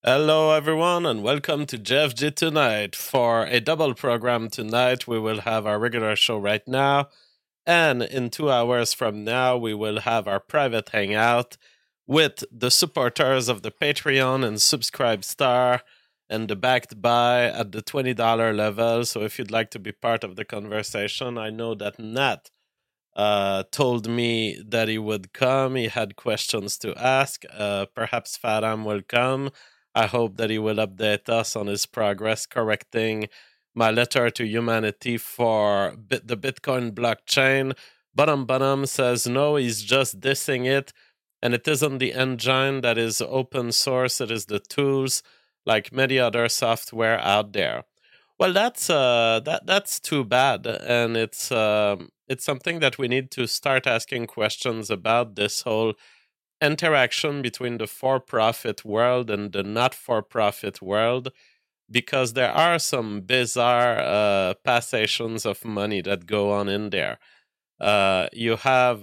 Hello, everyone, and welcome to JFG Tonight. For a double program tonight, we will have our regular show right now, and in 2 hours from now, we will have our private hangout with the supporters of the Patreon and Subscribe Star and the Backed By at the $20 level. So if you'd like to be part of the conversation, I know that Nat told me that he would come. He had questions to ask. Perhaps Faram will come. I hope that he will update us on his progress correcting my letter to humanity for the Bitcoin blockchain. Bottom says no, he's just dissing it, and it isn't the engine that is open source, it is the tools like many other software out there. Well, that's too bad, and it's something that we need to start asking questions about, this whole interaction between the for-profit world and the not-for-profit world, because there are some bizarre passations of money that go on in there. You have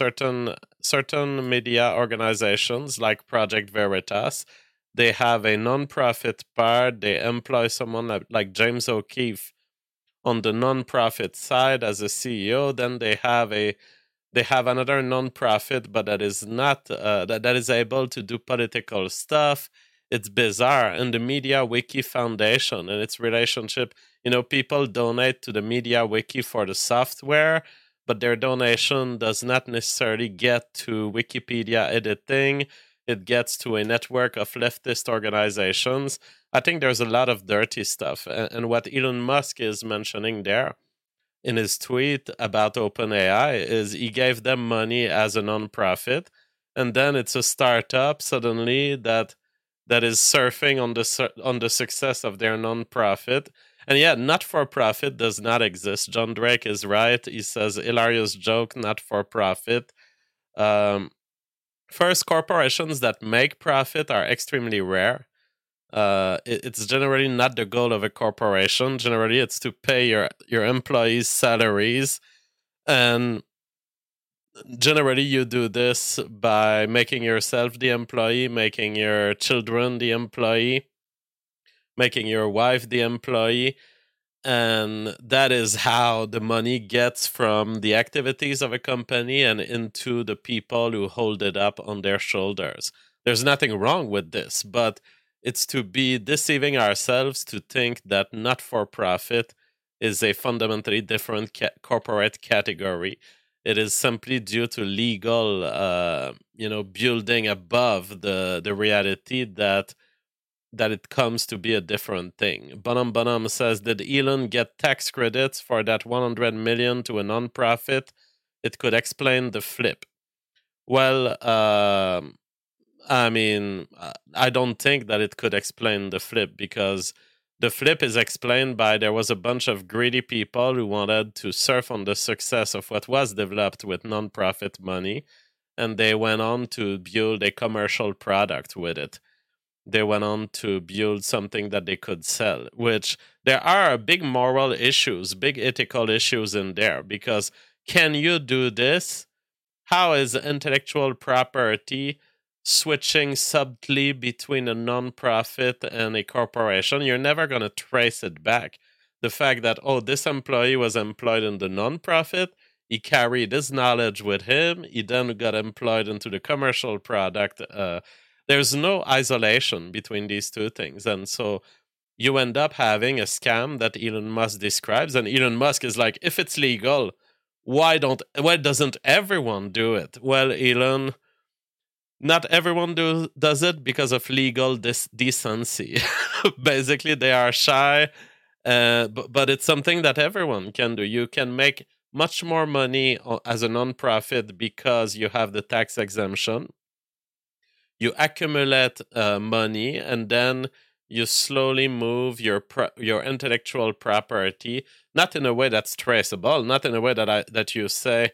certain media organizations like Project Veritas. They have a non-profit part. They employ someone like James O'Keefe on the non-profit side as a CEO. Then they have another non-profit, but that is not that is able to do political stuff. It's bizarre. And the Media Wiki Foundation and its relationship, people donate to the Media Wiki for the software, but their donation does not necessarily get to Wikipedia editing. It gets to a network of leftist organizations. I think there's a lot of dirty stuff. And what Elon Musk is mentioning there in his tweet about OpenAI is he gave them money as a nonprofit, and then it's a startup suddenly that is surfing on the success of their nonprofit. And yeah, not for profit does not exist. John Drake is right. He says hilarious joke, not for profit. Um, First, corporations that make profit are extremely rare. It's generally not the goal of a corporation. Generally, it's to pay your employees' salaries, and generally, you do this by making yourself the employee, making your children the employee, making your wife the employee. And that is how the money gets from the activities of a company and into the people who hold it up on their shoulders. There's nothing wrong with this, but it's to be deceiving ourselves to think that not for profit is a fundamentally different corporate category. It is simply due to legal, building above the reality that it comes to be a different thing. Bonham says, did Elon get tax credits for that 100 million to a nonprofit? It could explain the flip. Well, I don't think that it could explain the flip, because the flip is explained by there was a bunch of greedy people who wanted to surf on the success of what was developed with nonprofit money, and they went on to build a commercial product with it. They went on to build something that they could sell, which there are big moral issues, big ethical issues in there, because can you do this? How is intellectual property switching subtly between a nonprofit and a corporation? You're never going to trace it back. The fact that, this employee was employed in the nonprofit, he carried his knowledge with him, he then got employed into the commercial product. There's no isolation between these two things. And so you end up having a scam that Elon Musk describes. And Elon Musk is like, if it's legal, why doesn't everyone do it? Well, Elon, not everyone does it because of legal decency. Basically, they are shy, but it's something that everyone can do. You can make much more money as a nonprofit because you have the tax exemption. You accumulate money, and then you slowly move your intellectual property, not in a way that's traceable, not in a way that you say,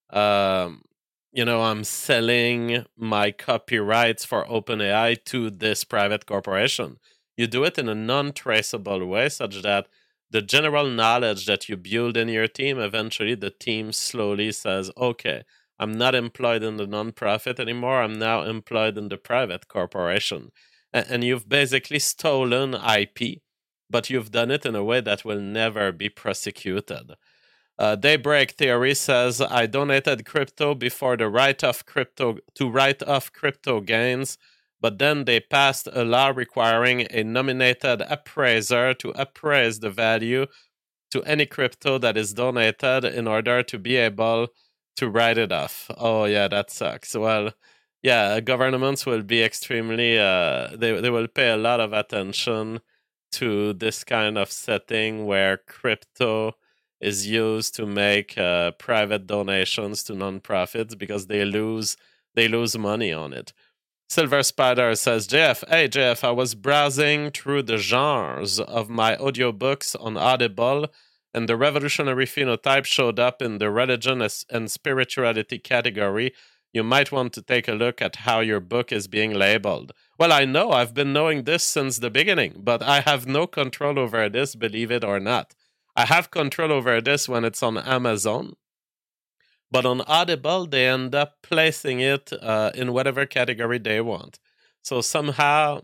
I'm selling my copyrights for OpenAI to this private corporation. You do it in a non-traceable way, such that the general knowledge that you build in your team, eventually the team slowly says, okay, I'm not employed in the nonprofit anymore. I'm now employed in the private corporation. and you've basically stolen IP, but you've done it in a way that will never be prosecuted. Daybreak Theory says, I donated crypto before the write-off crypto to write off crypto gains, but then they passed a law requiring a nominated appraiser to appraise the value to any crypto that is donated in order to be able to write it off. Oh yeah, that sucks. Well, yeah, governments will be extremely they will pay a lot of attention to this kind of setting where crypto is used to make private donations to nonprofits because they lose money on it. Silver Spider says, JF, I was browsing through the genres of my audiobooks on Audible, and the revolutionary phenotype showed up in the religion and spirituality category. You might want to take a look at how your book is being labeled. Well, I know, I've been knowing this since the beginning, but I have no control over this, believe it or not. I have control over this when it's on Amazon. But on Audible, they end up placing it in whatever category they want. So somehow,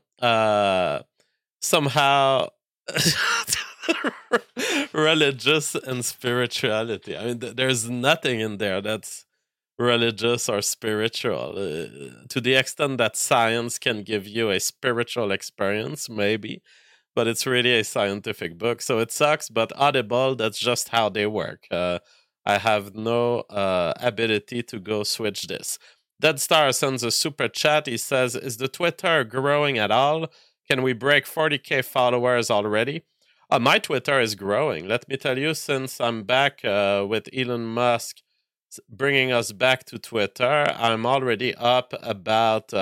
religious and spirituality. I mean, there's nothing in there that's religious or spiritual. To the extent that science can give you a spiritual experience, maybe, but it's really a scientific book. So it sucks, but Audible, that's just how they work. I have no ability to go switch this. Dead Star sends a super chat. He says, is the Twitter growing at all? Can we break 40K followers already? My Twitter is growing. Let me tell you, since I'm back with Elon Musk bringing us back to Twitter, I'm already up about,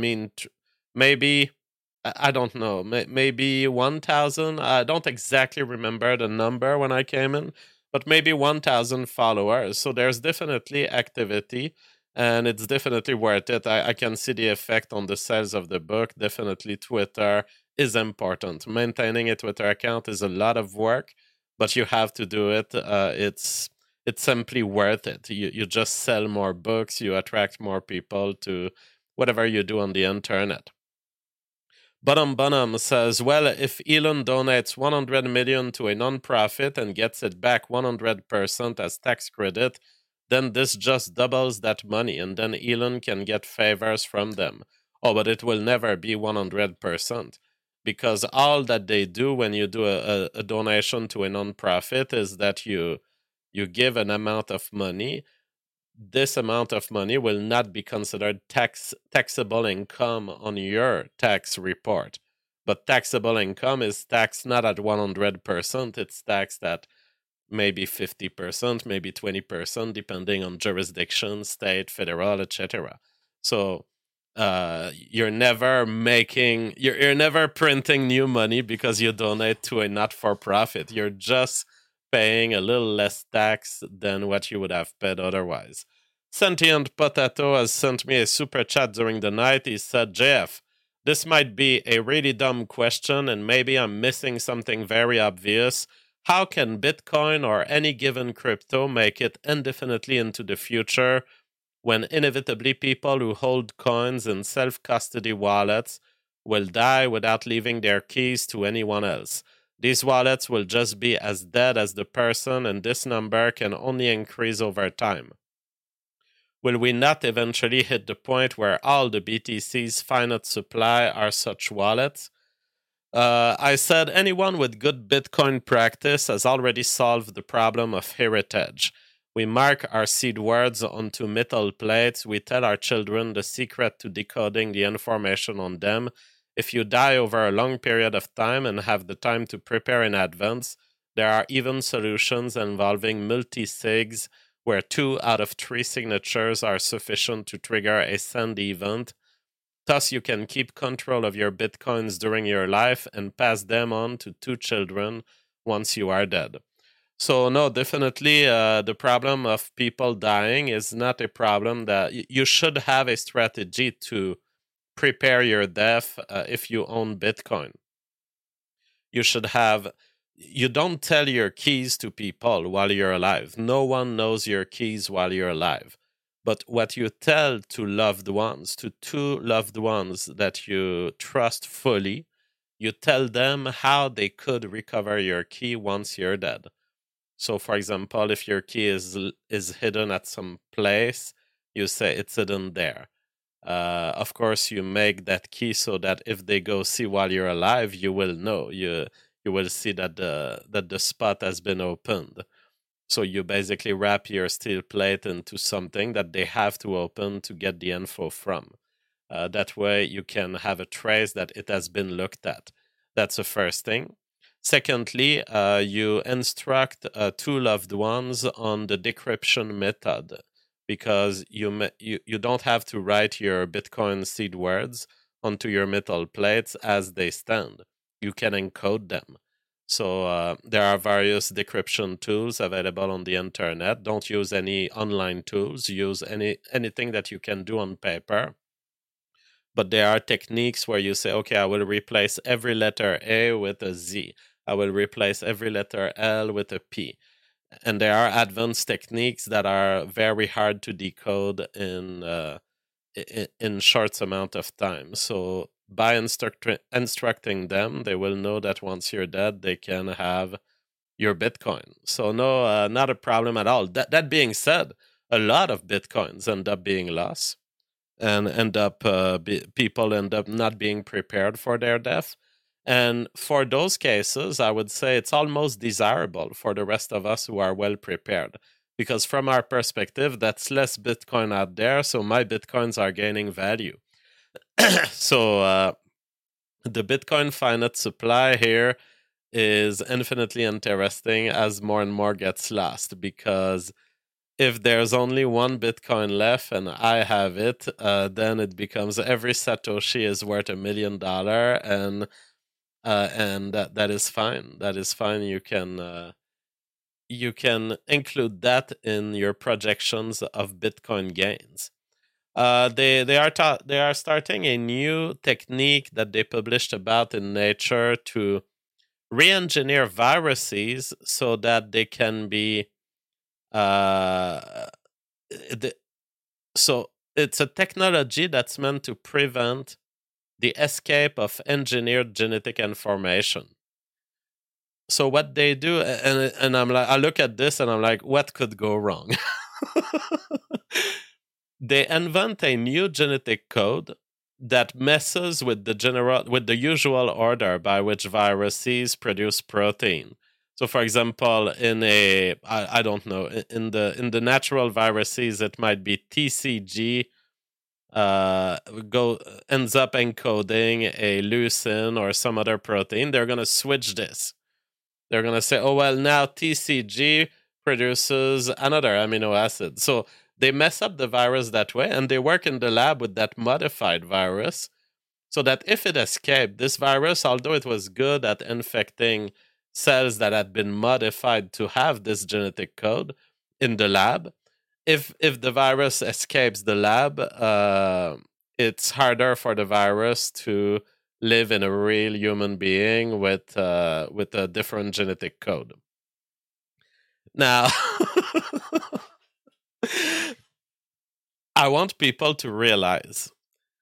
maybe, I don't know, maybe 1,000. I don't exactly remember the number when I came in, but maybe 1,000 followers. So there's definitely activity, and it's definitely worth it. I can see the effect on the sales of the book. Definitely Twitter is important. Maintaining a Twitter account is a lot of work, but you have to do it. It's simply worth it. You just sell more books, you attract more people to whatever you do on the internet. Bunham says, well, if Elon donates 100 million to a nonprofit and gets it back 100% as tax credit, then this just doubles that money, and then Elon can get favors from them. Oh, but it will never be 100%, because all that they do when you do a donation to a nonprofit is that you give an amount of money. This amount of money will not be considered taxable income on your tax report. But taxable income is taxed not at 100%, it's taxed at maybe 50%, maybe 20%, depending on jurisdiction, state, federal, etc. So you're never printing new money because you donate to a not-for-profit. You're just paying a little less tax than what you would have paid otherwise. Sentient Potato has sent me a super chat during the night. He said, JF, this might be a really dumb question, and maybe I'm missing something very obvious. How can Bitcoin or any given crypto make it indefinitely into the future when inevitably people who hold coins in self-custody wallets will die without leaving their keys to anyone else? These wallets will just be as dead as the person, and this number can only increase over time. Will we not eventually hit the point where all the BTC's finite supply are such wallets? I said anyone with good Bitcoin practice has already solved the problem of heritage. We mark our seed words onto metal plates. We tell our children the secret to decoding the information on them. If you die over a long period of time and have the time to prepare in advance, there are even solutions involving multi-sigs where 2 out of 3 signatures are sufficient to trigger a send event. Thus, you can keep control of your Bitcoins during your life and pass them on to 2 children once you are dead. So, no, definitely the problem of people dying is not a problem that you should have a strategy to prepare your death if you own Bitcoin. You don't tell your keys to people while you're alive. No one knows your keys while you're alive. But what you tell to loved ones, to two loved ones that you trust fully, you tell them how they could recover your key once you're dead. So, for example, if your key is hidden at some place, you say it's hidden there. Of course, you make that key so that if they go see while you're alive, you will know. You will see that the spot has been opened. So you basically wrap your steel plate into something that they have to open to get the info from. That way, you can have a trace that it has been looked at. That's the first thing. Secondly, you instruct two loved ones on the decryption method, because you don't have to write your Bitcoin seed words onto your metal plates as they stand. You can encode them. So there are various decryption tools available on the internet. Don't use any online tools. Use anything that you can do on paper. But there are techniques where you say, okay, I will replace every letter A with a Z. I will replace every letter L with a P. And there are advanced techniques that are very hard to decode in short amount of time. So by instructing them, they will know that once you're dead, they can have your Bitcoin. So no, not a problem at all. That being said, a lot of Bitcoins end up being lost, and people end up not being prepared for their death. And for those cases, I would say it's almost desirable for the rest of us who are well prepared, because from our perspective, that's less Bitcoin out there, so my Bitcoins are gaining value. So the Bitcoin finite supply here is infinitely interesting as more and more gets lost, because if there's only one Bitcoin left and I have it, then it becomes every Satoshi is worth $1 million, and that is fine. That is fine. You can include that in your projections of Bitcoin gains. They are starting a new technique that they published about in Nature to re-engineer viruses so that they can be so it's a technology that's meant to prevent the escape of engineered genetic information. So what they do, and I'm like, I look at this and I'm like, what could go wrong? They invent a new genetic code that messes with the usual order by which viruses produce protein. So, for example, I don't know, in the natural viruses, it might be TCG ends up encoding a leucine or some other protein. They're gonna switch this. They're gonna say, oh well, now TCG produces another amino acid. So they mess up the virus that way, and they work in the lab with that modified virus, so that if it escaped, this virus, although it was good at infecting cells that had been modified to have this genetic code in the lab, if the virus escapes the lab, it's harder for the virus to live in a real human being with a different genetic code. Now, I want people to realize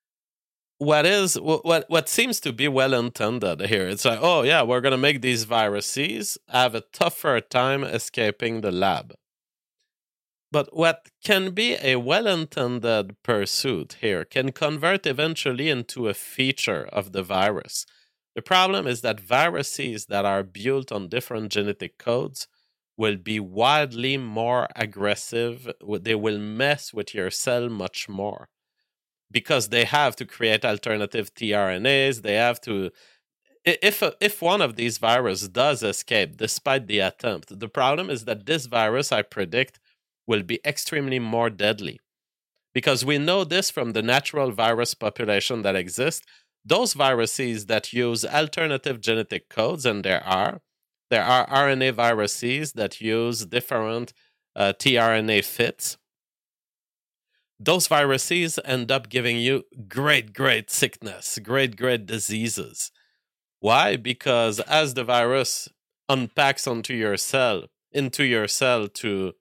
what seems to be well intended here. It's like, oh yeah, we're gonna make these viruses have a tougher time escaping the lab. But what can be a well-intended pursuit here can convert eventually into a feature of the virus. The problem is that viruses that are built on different genetic codes will be wildly more aggressive. They will mess with your cell much more, because they have to create alternative tRNAs. They have to. If one of these viruses does escape despite the attempt, the problem is that this virus, I predict, will be extremely more deadly, because we know this from the natural virus population that exists. Those viruses that use alternative genetic codes, and there are RNA viruses that use different tRNA fits. Those viruses end up giving you great sickness, great diseases. Why? Because as the virus unpacks into your cell to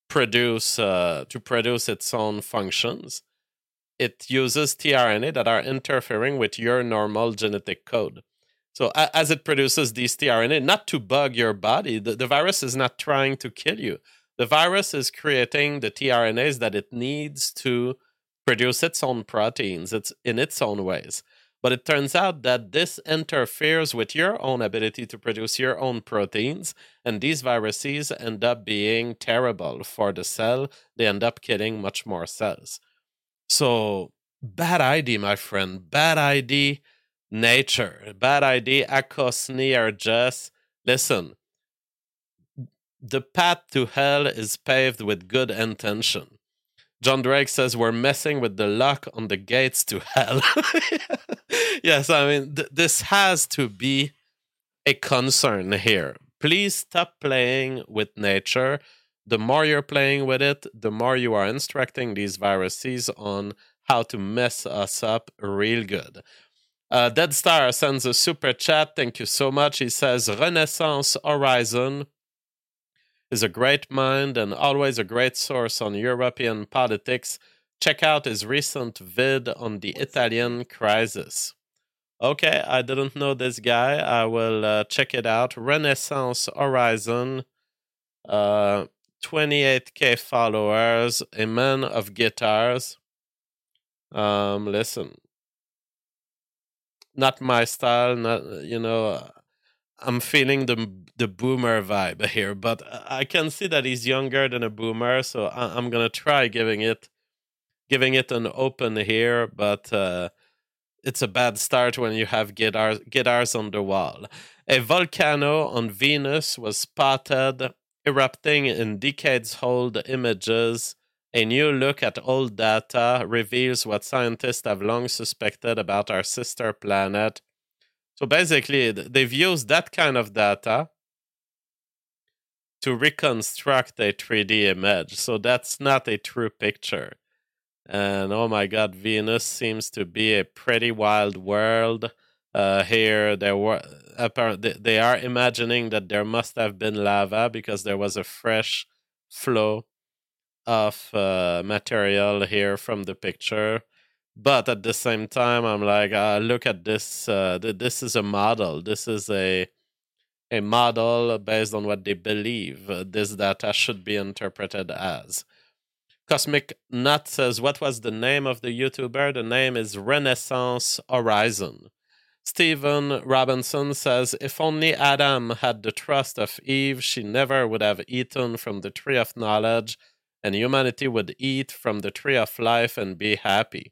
produce its own functions. It uses tRNA that are interfering with your normal genetic code. So as it produces these tRNA, not to bug your body, the virus is not trying to kill you. The virus is creating the tRNAs that it needs to produce its own proteins. It's in its own ways. But it turns out that this interferes with your own ability to produce your own proteins, and these viruses end up being terrible for the cell. They end up killing much more cells. So, bad idea, my friend. Bad idea, nature. Bad idea, Akosni or Jess. Listen, the path to hell is paved with good intention. John Drake says we're messing with the lock on the gates to hell. Yes, I mean, this has to be a concern here. Please stop playing with nature. The more you're playing with it, the more you are instructing these viruses on how to mess us up real good. Dead Star sends a super chat. Thank you so much. He says, Renaissance Horizon is a great mind and always a great source on European politics. Check out his recent vid on the Italian crisis. Okay, I didn't know this guy. I will check it out. Renaissance Horizon, 28K followers, a man of guitars. Listen, not my style. Not I'm feeling the boomer vibe here, but I can see that he's younger than a boomer, so I'm gonna try giving it an open here, but it's a bad start when you have guitars on the wall. A volcano on Venus was spotted erupting in decades-old images. A new look at old data reveals what scientists have long suspected about our sister planet. So basically, they've used that kind of data to reconstruct a 3D image. So that's not a true picture. And oh my God, Venus seems to be a pretty wild world. Here, they are imagining that there must have been lava because there was a fresh flow of material here from the picture. But at the same time, I'm like, look at this. This is a model. This is a model based on what they believe this data should be interpreted as. Cosmic Nut says, what was the name of the YouTuber? The name is Renaissance Horizon. Stephen Robinson says, if only Adam had the trust of Eve, she never would have eaten from the tree of knowledge, and humanity would eat from the tree of life and be happy.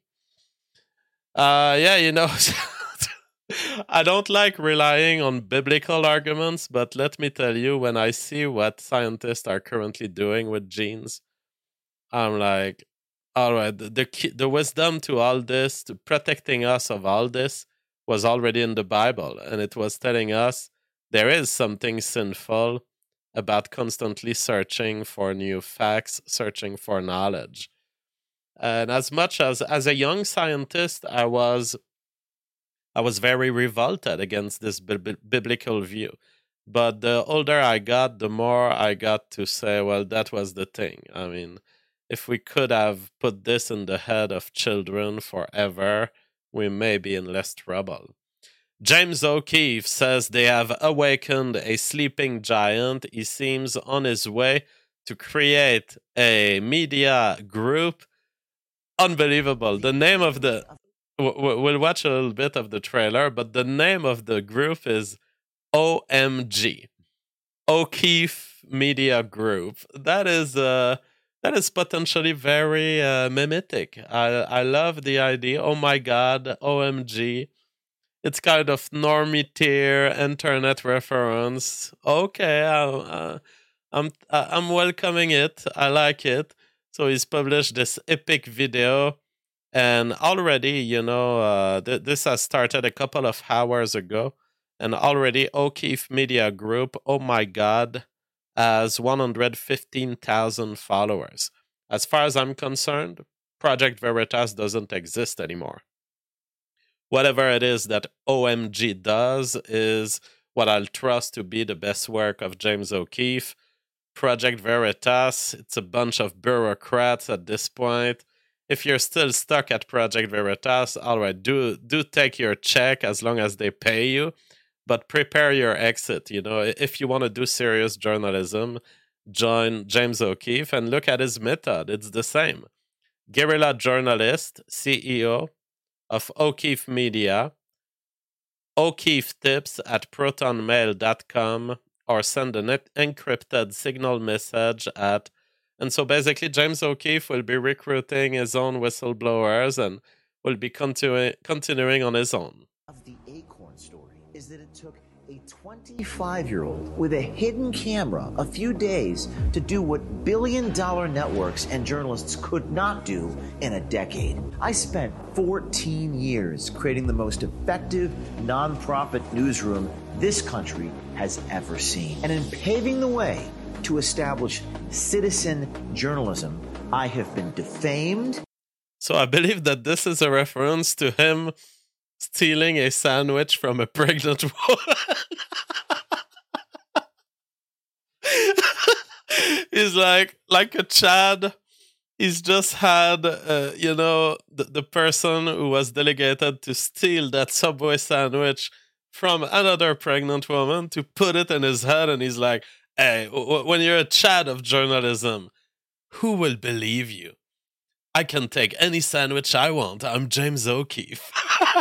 Yeah, I don't like relying on biblical arguments, but let me tell you, when I see what scientists are currently doing with genes, I'm like, all right, the wisdom to all this, to protecting us of all this, was already in the Bible, and it was telling us there is something sinful about constantly searching for new facts, searching for knowledge. And as much as a young scientist, I was very revolted against this biblical view. But the older I got, the more I got to say, well, that was the thing. I mean, if we could have put this in the head of children forever, we may be in less trouble. James O'Keefe says they have awakened a sleeping giant. He seems on his way to create a media group. Unbelievable. The name of the... We'll watch a little bit of the trailer, but the name of the group is OMG. O'Keefe Media Group. That is potentially very mimetic. I love the idea. Oh my God, OMG. It's kind of normie tier internet reference. Okay, I'm welcoming it. I like it. So he's published this epic video, and already, this has started a couple of hours ago, and already O'Keefe Media Group, oh my God, has 115,000 followers. As far as I'm concerned, Project Veritas doesn't exist anymore. Whatever it is that OMG does is what I'll trust to be the best work of James O'Keefe. Project Veritas, it's a bunch of bureaucrats at this point. If you're still stuck at Project Veritas, all right, do take your check as long as they pay you, but prepare your exit. If you want to do serious journalism, join James O'Keefe and look at his method. It's the same. Guerrilla journalist, CEO of O'Keefe Media, O'Keefe tips at protonmail.com, or send an encrypted signal message at. And so basically, James O'Keefe will be recruiting his own whistleblowers and will be continuing on his own. Of the Acorn story is that it took a 25-year-old with a hidden camera a few days to do what billion-dollar networks and journalists could not do in a decade. I spent 14 years creating the most effective nonprofit newsroom this country has ever seen. And in paving the way to establish citizen journalism, I have been defamed. So I believe that this is a reference to him stealing a sandwich from a pregnant woman. He's like a Chad. He's just had, the person who was delegated to steal that Subway sandwich from another pregnant woman to put it in his head. And he's like, hey, when you're a Chad of journalism, who will believe you? I can take any sandwich I want. I'm James O'Keefe.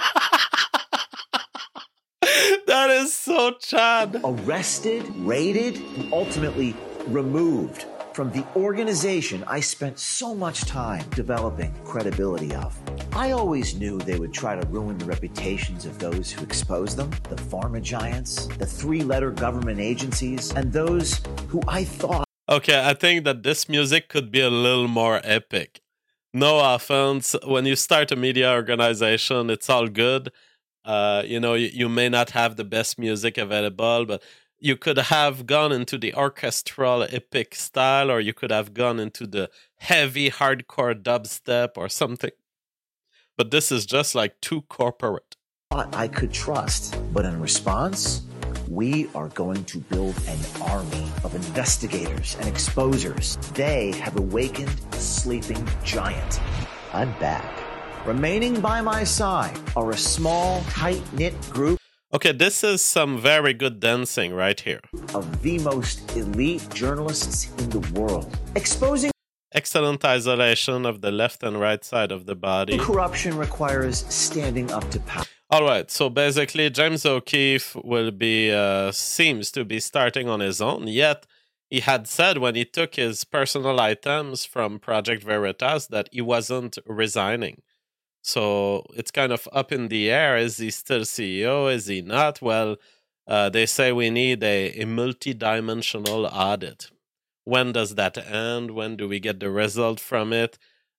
That is so Chad. Arrested, raided, and ultimately removed from the organization I spent so much time developing credibility of. I always knew they would try to ruin the reputations of those who expose them, the pharma giants, the three-letter government agencies, and those who I thought... Okay, I think that this music could be a little more epic. No offense, when you start a media organization, it's all good. You may not have the best music available, but you could have gone into the orchestral epic style, or you could have gone into the heavy hardcore dubstep or something. But this is just like too corporate. I could trust, but in response, we are going to build an army of investigators and exposers. They have awakened a sleeping giant. I'm back. Remaining by my side are a small, tight-knit group. Okay, this is some very good dancing right here. Of the most elite journalists in the world. Exposing excellent isolation of the left and right side of the body. Corruption requires standing up to power. All right, so basically James O'Keefe will be, seems to be starting on his own, yet he had said when he took his personal items from Project Veritas that he wasn't resigning. So it's kind of up in the air. Is he still CEO? Is he not? Well, they say we need a multi-dimensional audit. When does that end? When do we get the result from it?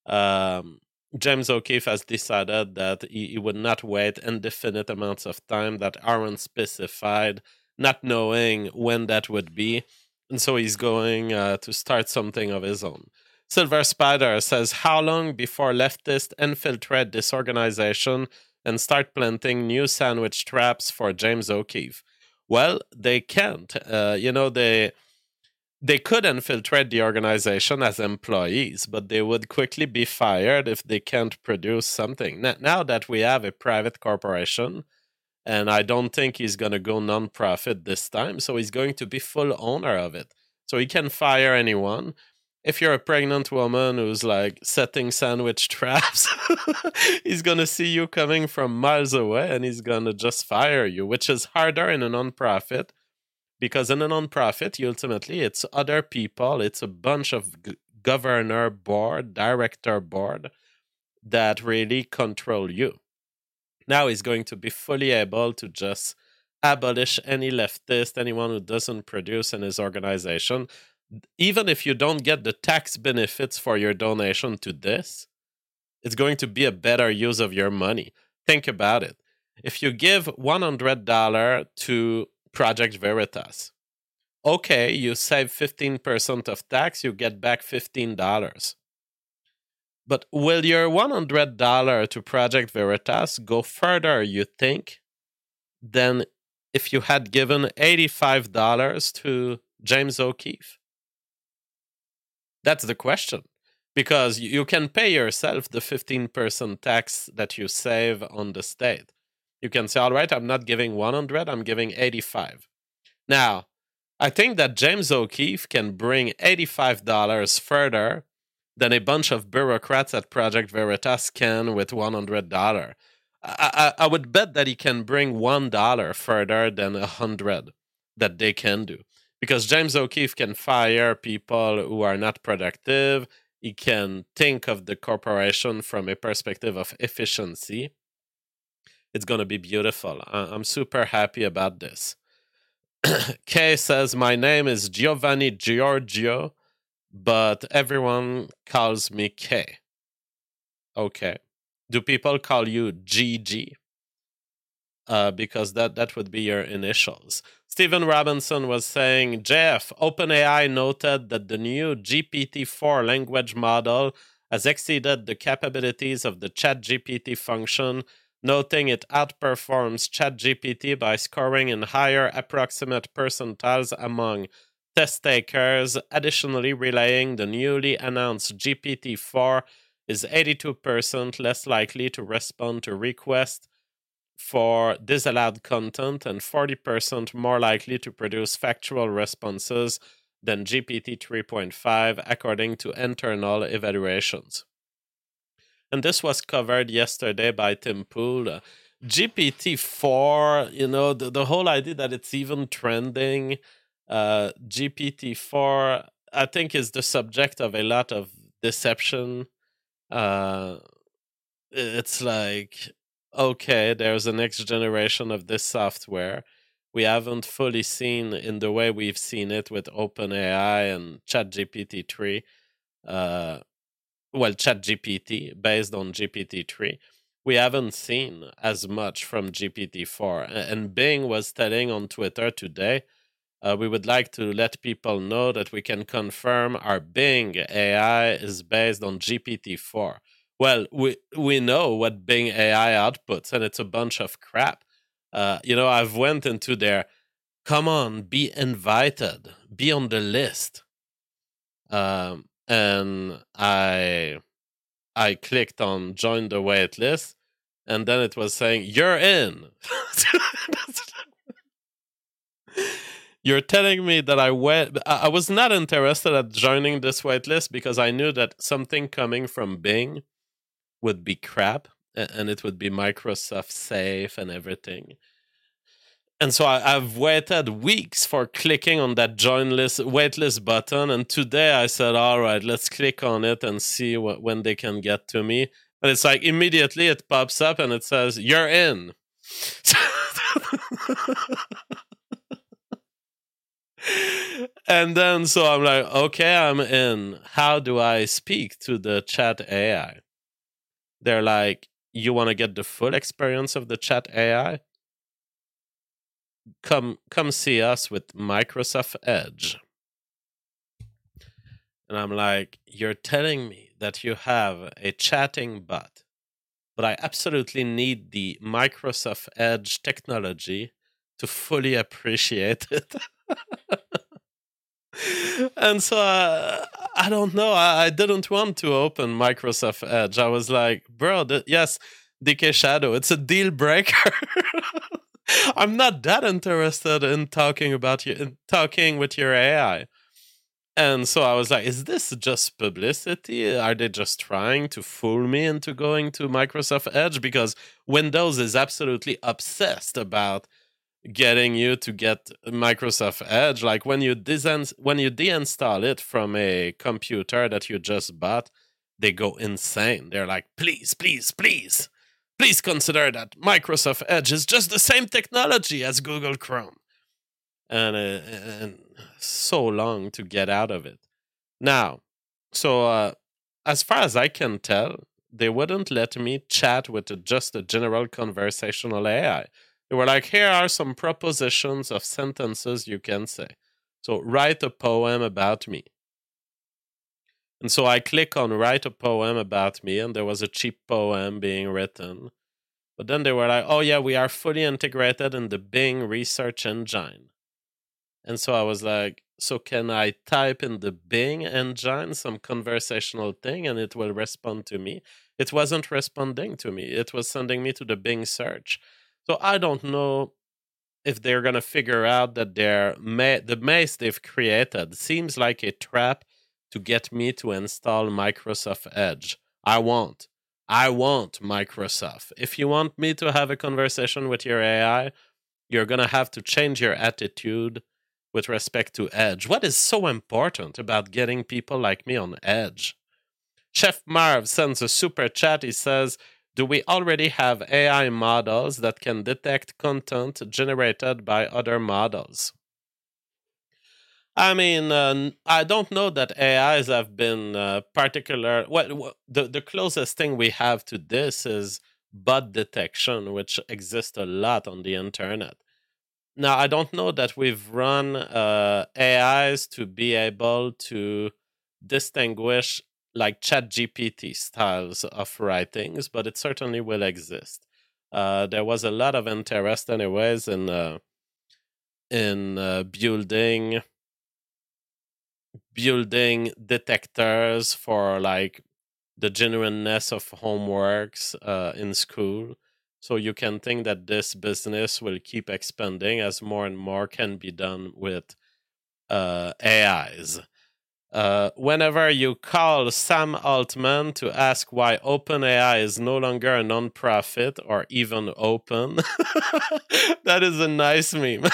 James O'Keefe has decided that he would not wait indefinite amounts of time that aren't specified, not knowing when that would be. And so he's going to start something of his own. Silver Spider says, how long before leftists infiltrate this organization and start planting new sandwich traps for James O'Keefe? Well, they can't. They could infiltrate the organization as employees, but they would quickly be fired if they can't produce something. Now that we have a private corporation, and I don't think he's going to go non-profit this time, so he's going to be full owner of it. So he can fire anyone. If you're a pregnant woman who's like setting sandwich traps, he's going to see you coming from miles away and he's going to just fire you, which is harder in a nonprofit because in a nonprofit, it's other people. It's a bunch of governor board, director board that really control you. Now he's going to be fully able to just abolish any leftist, anyone who doesn't produce in his organization. Even if you don't get the tax benefits for your donation to this, it's going to be a better use of your money. Think about it. If you give $100 to Project Veritas, okay, you save 15% of tax, you get back $15. But will your $100 to Project Veritas go further, you think, than if you had given $85 to James O'Keefe? That's the question. Because you can pay yourself the 15% tax that you save on the state. You can say, all right, I'm not giving 100, I'm giving 85. Now, I think that James O'Keefe can bring $85 further than a bunch of bureaucrats at Project Veritas can with $100. I would bet that he can bring $1 further than 100 that they can do. Because James O'Keefe can fire people who are not productive. He can think of the corporation from a perspective of efficiency. It's going to be beautiful. I'm super happy about this. Kay says, my name is Giovanni Giorgio, but everyone calls me Kay. Okay. Do people call you GG? Because that would be your initials. Stephen Robinson was saying, Jeff, OpenAI noted that the new GPT-4 language model has exceeded the capabilities of the ChatGPT function, noting it outperforms ChatGPT by scoring in higher approximate percentiles among test takers, additionally relaying the newly announced GPT-4 is 82% less likely to respond to requests for disallowed content and 40% more likely to produce factual responses than GPT 3.5, according to internal evaluations. And this was covered yesterday by Tim Pool. GPT-4, the whole idea that it's even trending, GPT-4, I think, is the subject of a lot of deception. It's like, okay, there's a next generation of this software. We haven't fully seen in the way we've seen it with OpenAI and ChatGPT-3. ChatGPT based on GPT-3. We haven't seen as much from GPT-4. And Bing was telling on Twitter today, we would like to let people know that we can confirm our Bing AI is based on GPT-4. Well, we know what Bing AI outputs, and it's a bunch of crap. I've went into their, come on, be invited, be on the list. And I clicked on join the wait list, and then it was saying, you're in. You're telling me that I was not interested at joining this wait list because I knew that something coming from Bing would be crap, and it would be Microsoft safe and everything. And so I've waited weeks for clicking on that waitlist button. And today I said, all right, let's click on it and see when they can get to me. And it's like immediately it pops up and it says, you're in. And then so I'm like, okay, I'm in. How do I speak to the chat AI? They're like, you want to get the full experience of the chat AI? Come see us with Microsoft Edge. And I'm like, you're telling me that you have a chatting bot, but I absolutely need the Microsoft Edge technology to fully appreciate it. And so I don't know. I didn't want to open Microsoft Edge. I was like, bro, yes, DK Shadow, it's a deal breaker. I'm not that interested in talking with your AI. And so I was like, is this just publicity? Are they just trying to fool me into going to Microsoft Edge? Because Windows is absolutely obsessed about getting you to get Microsoft Edge. Like when you deinstall it from a computer that you just bought, they go insane. They're like, please consider that Microsoft Edge is just the same technology as Google Chrome. And so long to get out of it. Now, so as far as I can tell, they wouldn't let me chat with just a general conversational AI. They were like, here are some propositions of sentences you can say. So write a poem about me. And so I click on write a poem about me, and there was a cheap poem being written. But then they were like, oh yeah, we are fully integrated in the Bing research engine. And so I was like, So can I type in the Bing engine some conversational thing and it will respond to me? It wasn't responding to me. It was sending me to the Bing search. So I don't know if they're going to figure out that the maze they've created seems like a trap to get me to install Microsoft Edge. I won't. I want Microsoft. If you want me to have a conversation with your AI, you're going to have to change your attitude with respect to Edge. What is so important about getting people like me on Edge? Chef Marv sends a super chat. He says, do we already have AI models that can detect content generated by other models? I mean, I don't know that AIs have been particular. The closest thing we have to this is bot detection, which exists a lot on the internet. Now, I don't know that we've run AIs to be able to distinguish like ChatGPT styles of writings, but it certainly will exist. There was a lot of interest, anyways, in building detectors for like the genuineness of homeworks in school. So you can think that this business will keep expanding as more and more can be done with AIs. Whenever you call Sam Altman to ask why OpenAI is no longer a non-profit or even open, that is a nice meme.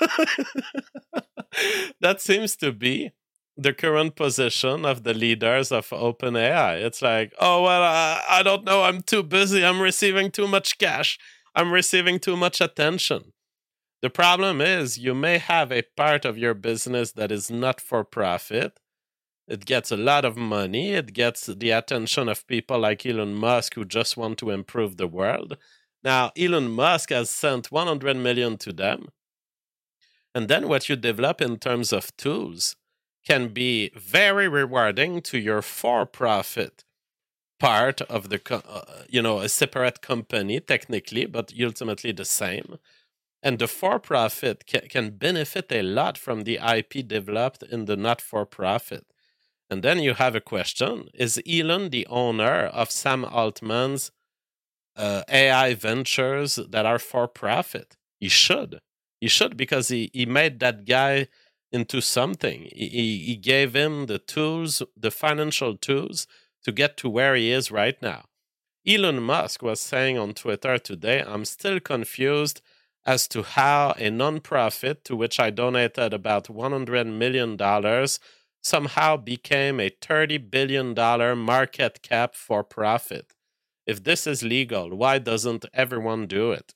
That seems to be the current position of the leaders of OpenAI. It's like, oh, well, I don't know. I'm too busy. I'm receiving too much cash. I'm receiving too much attention. The problem is you may have a part of your business that is not for profit. It gets a lot of money. It gets the attention of people like Elon Musk who just want to improve the world. Now, Elon Musk has sent 100 million to them. And then what you develop in terms of tools can be very rewarding to your for-profit part of the, a separate company technically, but ultimately the same. And the for-profit can benefit a lot from the IP developed in the not-for-profit. And then you have a question. Is Elon the owner of Sam Altman's AI ventures that are for-profit? He should. He should, because he made that guy into something. He gave him the tools, the financial tools, to get to where he is right now. Elon Musk was saying on Twitter today, I'm still confused as to how a nonprofit to which I donated about $100 million somehow became a $30 billion market cap for profit. If this is legal, why doesn't everyone do it?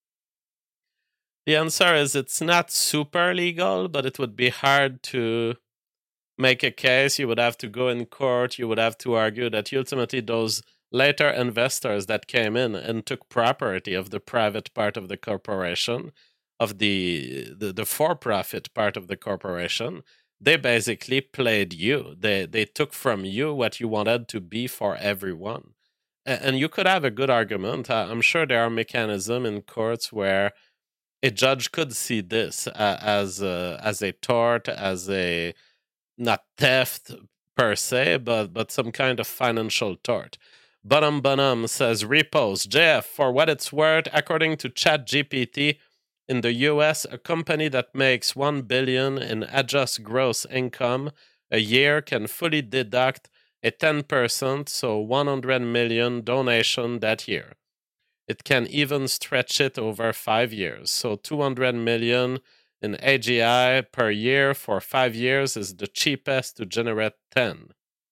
The answer is it's not super legal, but it would be hard to make a case. You would have to go in court. You would have to argue that ultimately those later investors that came in and took property of the private part of the corporation, of the for-profit part of the corporation, they basically played you. They took from you what you wanted to be for everyone. And you could have a good argument. I'm sure there are mechanisms in courts where a judge could see this as a tort, as a not theft per se, but some kind of financial tort. Bonham says, repost. JF, for what it's worth, according to ChatGPT, in the US, a company that makes $1 billion in adjusted gross income a year can fully deduct a 10%, so 100 million donation that year. It can even stretch it over 5 years. So 200 million in AGI per year for 5 years is the cheapest to generate 10.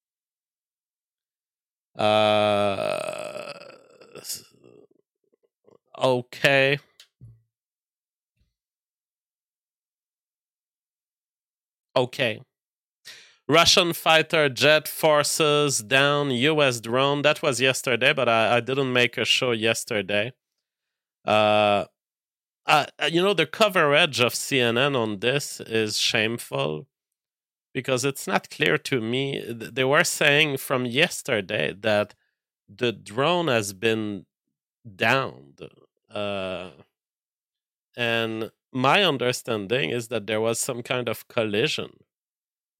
Okay. Okay. Russian fighter jet forces down US drone. That was yesterday, but I didn't make a show yesterday. The coverage of CNN on this is shameful because it's not clear to me. They were saying from yesterday that the drone has been downed. And my understanding is that there was some kind of collision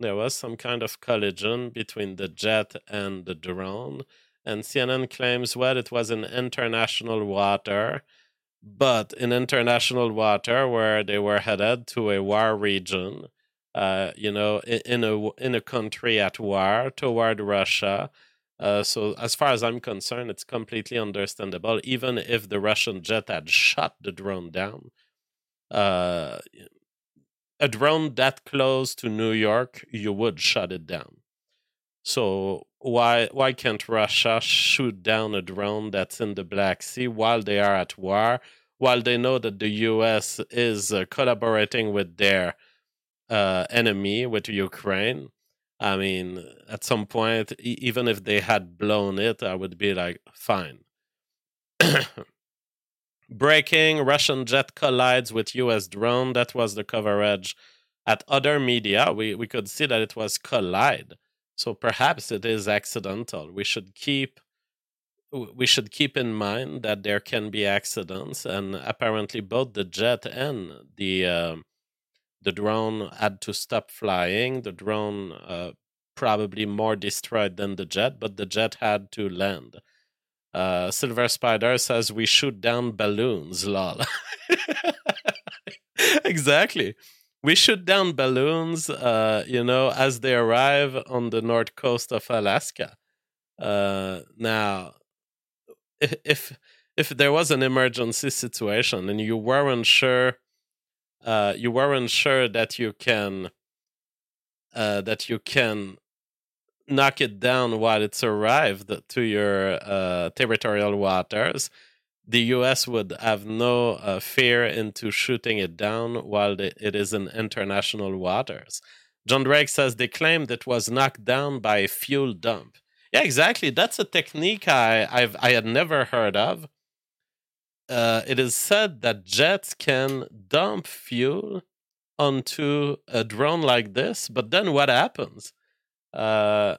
there was some kind of collision between the jet and the drone. And CNN claims, well, it was in international water, but in international water where they were headed to a war region, in a country at war toward Russia. So as far as I'm concerned, it's completely understandable, even if the Russian jet had shot the drone down. A drone that close to New York, you would shut it down. So why can't Russia shoot down a drone that's in the Black Sea while they are at war, while they know that the U.S. is collaborating with their enemy, with Ukraine? I mean, at some point, even if they had blown it, I would be like, fine. Breaking, Russian jet collides with U.S. drone. That was the coverage at other media. We could see that it was collide. So perhaps it is accidental. We should keep in mind that there can be accidents, and apparently both the jet and the drone had to stop flying. The drone probably more destroyed than the jet, but the jet had to land. Silver Spider says we shoot down balloons, lol. Exactly. We shoot down balloons, as they arrive on the north coast of Alaska. Now, if there was an emergency situation and you weren't sure that you can knock it down while it's arrived to your territorial waters, the U.S. would have no fear into shooting it down while it is in international waters. John Drake says they claimed it was knocked down by a fuel dump. Yeah, exactly. That's a technique I had never heard of. It is said that jets can dump fuel onto a drone like this, but then what happens? Can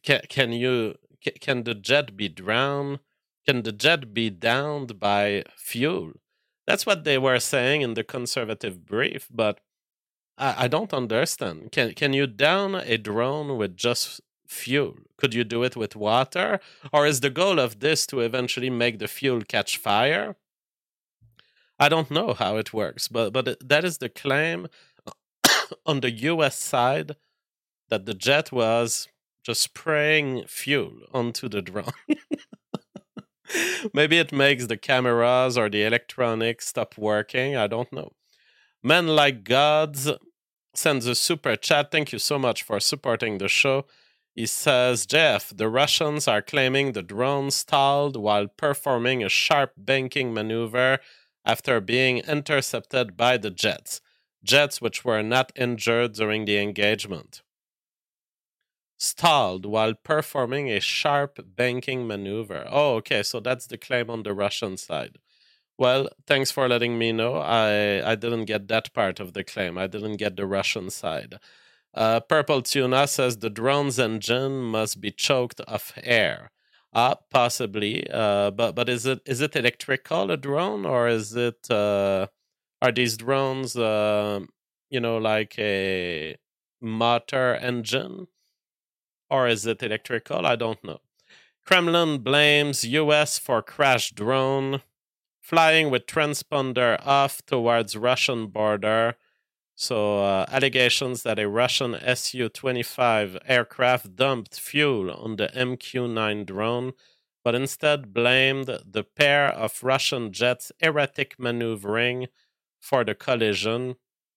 the jet be drowned? Can the jet be downed by fuel? That's what they were saying in the conservative brief, but I don't understand. Can you down a drone with just fuel? Could you do it with water? Or is the goal of this to eventually make the fuel catch fire? I don't know how it works, but that is the claim on the US side, that the jet was just spraying fuel onto the drone. Maybe it makes the cameras or the electronics stop working. I don't know. Men Like Gods sends a super chat. Thank you so much for supporting the show. He says, Jeff, the Russians are claiming the drone stalled while performing a sharp banking maneuver after being intercepted by the jets which were not injured during the engagement. Stalled while performing a sharp banking maneuver. Oh, okay, so that's the claim on the Russian side. Well, thanks for letting me know. I didn't get that part of the claim. I didn't get the Russian side. Purple Tuna says the drone's engine must be choked of air. Possibly. But is it electrical, a drone, or is it are these drones like a motor engine? Or is it electrical? I don't know. Kremlin blames US for crash drone flying with transponder off towards Russian border. So allegations that a Russian Su-25 aircraft dumped fuel on the MQ-9 drone, but instead blamed the pair of Russian jets' erratic maneuvering for the collision.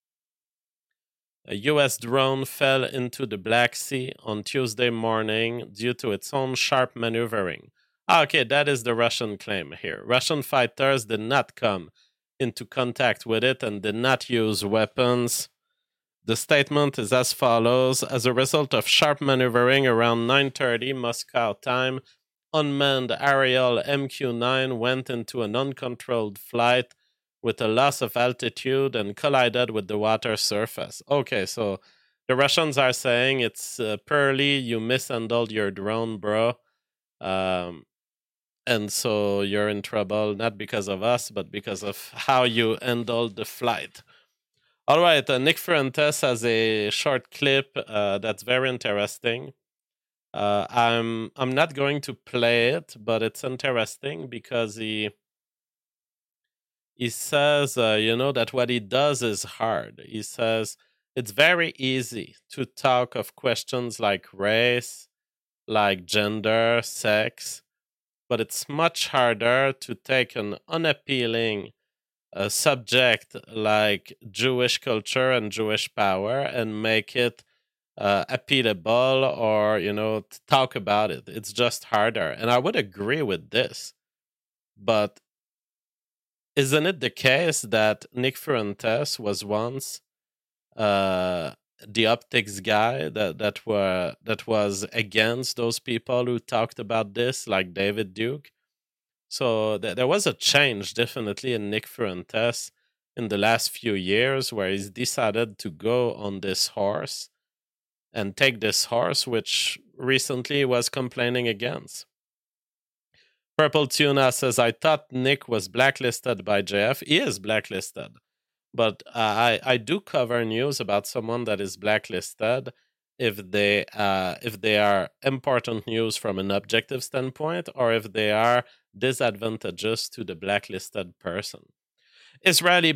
A U.S. drone fell into the Black Sea on Tuesday morning due to its own sharp maneuvering. Okay, that is the Russian claim here. Russian fighters did not come into contact with it and did not use weapons. The statement is as follows. As a result of sharp maneuvering around 9:30 Moscow time, unmanned Ariel MQ-9 went into an uncontrolled flight with a loss of altitude and collided with the water surface. Okay, so the Russians are saying it's poorly, you mishandled your drone, bro. And so you're in trouble, not because of us, but because of how you handled the flight. All right, Nick Fuentes has a short clip that's very interesting. I'm not going to play it, but it's interesting because he says, that what he does is hard. He says it's very easy to talk of questions like race, like gender, sex, but it's much harder to take an unappealing subject like Jewish culture and Jewish power and make it appealable or, talk about it. It's just harder. And I would agree with this. But isn't it the case that Nick Fuentes was once the optics guy that was against those people who talked about this, like David Duke? So there was a change definitely in Nick Fuentes in the last few years where he's decided to go on this horse and take this horse, which recently he was complaining against. Purple Tuna says, I thought Nick was blacklisted by JF. He is blacklisted. But I do cover news about someone that is blacklisted if they are important news from an objective standpoint or if they are disadvantageous to the blacklisted person. Israeli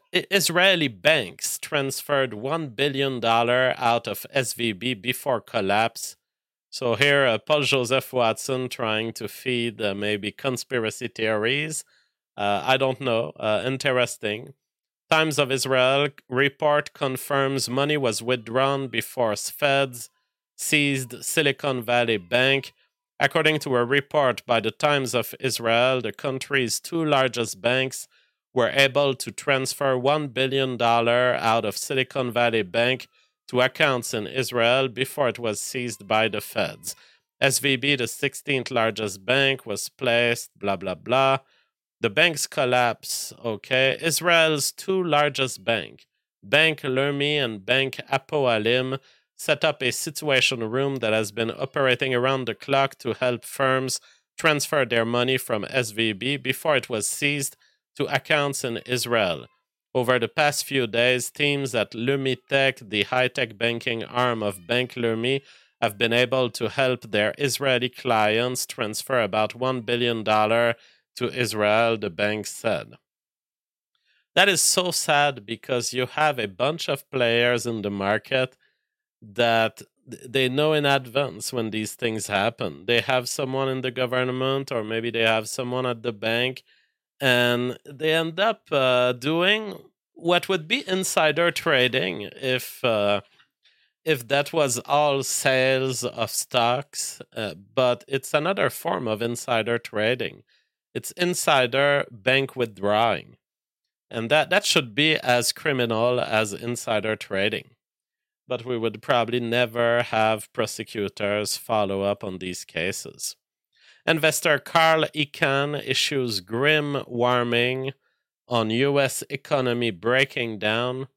banks transferred $1 billion out of SVB before collapse. So here, Paul Joseph Watson trying to feed maybe conspiracy theories. I don't know. Interesting. Times of Israel report confirms money was withdrawn before feds seized Silicon Valley Bank. According to a report by the Times of Israel, the country's two largest banks were able to transfer $1 billion out of Silicon Valley Bank to accounts in Israel before it was seized by the feds. SVB, the 16th largest bank, was placed, blah, blah, blah. The bank's collapse, okay. Israel's two largest bank, Bank Leumi and Bank Hapoalim, set up a situation room that has been operating around the clock to help firms transfer their money from SVB before it was seized to accounts in Israel. Over the past few days, teams at Leumi Tech, the high-tech banking arm of Bank Leumi, have been able to help their Israeli clients transfer about $1 billion to Israel, the bank said. That is so sad because you have a bunch of players in the market that they know in advance when these things happen. They have someone in the government or maybe they have someone at the bank and they end up doing what would be insider trading if that was all sales of stocks, but it's another form of insider trading. It's insider bank withdrawing. And that should be as criminal as insider trading. But we would probably never have prosecutors follow up on these cases. Investor Carl Icahn issues grim warning on U.S. economy breaking down,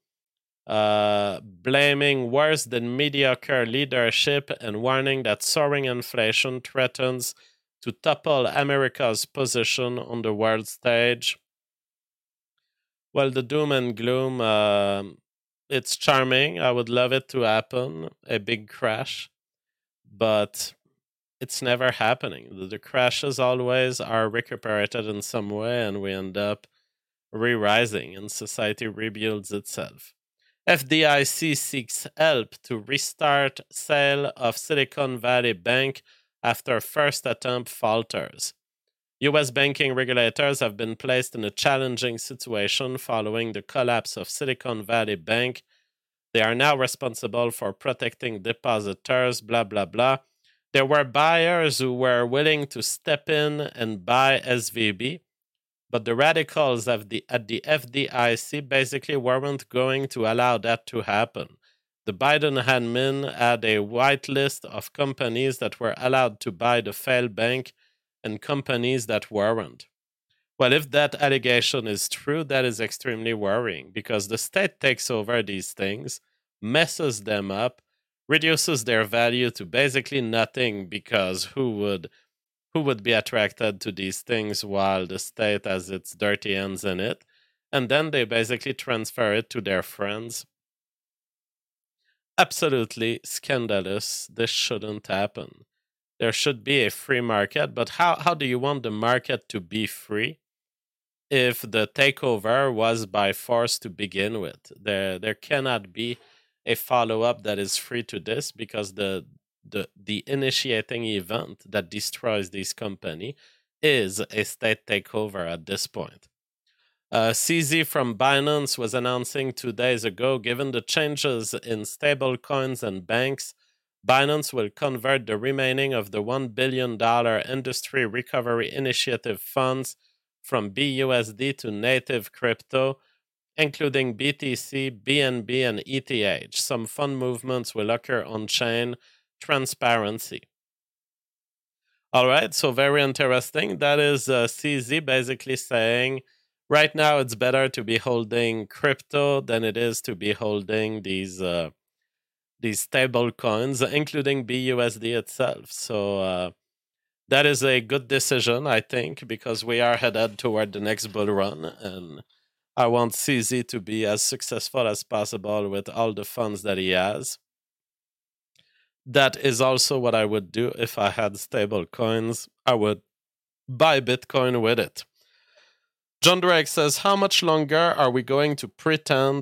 blaming worse than mediocre leadership and warning that soaring inflation threatens to topple America's position on the world stage. Well, the doom and gloom, it's charming. I would love it to happen, a big crash, but it's never happening. The crashes always are recuperated in some way, and we end up re-rising, and society rebuilds itself. FDIC seeks help to restart sale of Silicon Valley Bank after first attempt falters. U.S. banking regulators have been placed in a challenging situation following the collapse of Silicon Valley Bank. They are now responsible for protecting depositors, blah, blah, blah. There were buyers who were willing to step in and buy SVB, but the radicals at the FDIC basically weren't going to allow that to happen. The Biden admin had a white list of companies that were allowed to buy the failed bank and companies that weren't. Well, if that allegation is true, that is extremely worrying because the state takes over these things, messes them up, reduces their value to basically nothing because who would be attracted to these things while the state has its dirty hands in it? and then they basically transfer it to their friends. Absolutely scandalous. This shouldn't happen. There should be a free market, but how do you want the market to be free if the takeover was by force to begin with? There cannot be a follow-up that is free to this, because the initiating event that destroys this company is a state takeover at this point. CZ from Binance was announcing 2 days ago, given the changes in stablecoins and banks, Binance will convert the remaining of the $1 billion Industry Recovery Initiative funds from BUSD to native crypto, including BTC, BNB, and ETH. Some fund movements will occur on-chain. Transparency. All right, so very interesting. That is CZ basically saying right now it's better to be holding crypto than it is to be holding these stable coins, including BUSD itself. So that is a good decision, I think, because we are headed toward the next bull run, and I want CZ to be as successful as possible with all the funds that he has. That is also what I would do if I had stable coins. I would buy Bitcoin with it. John Drake says, how much longer are we going to pretend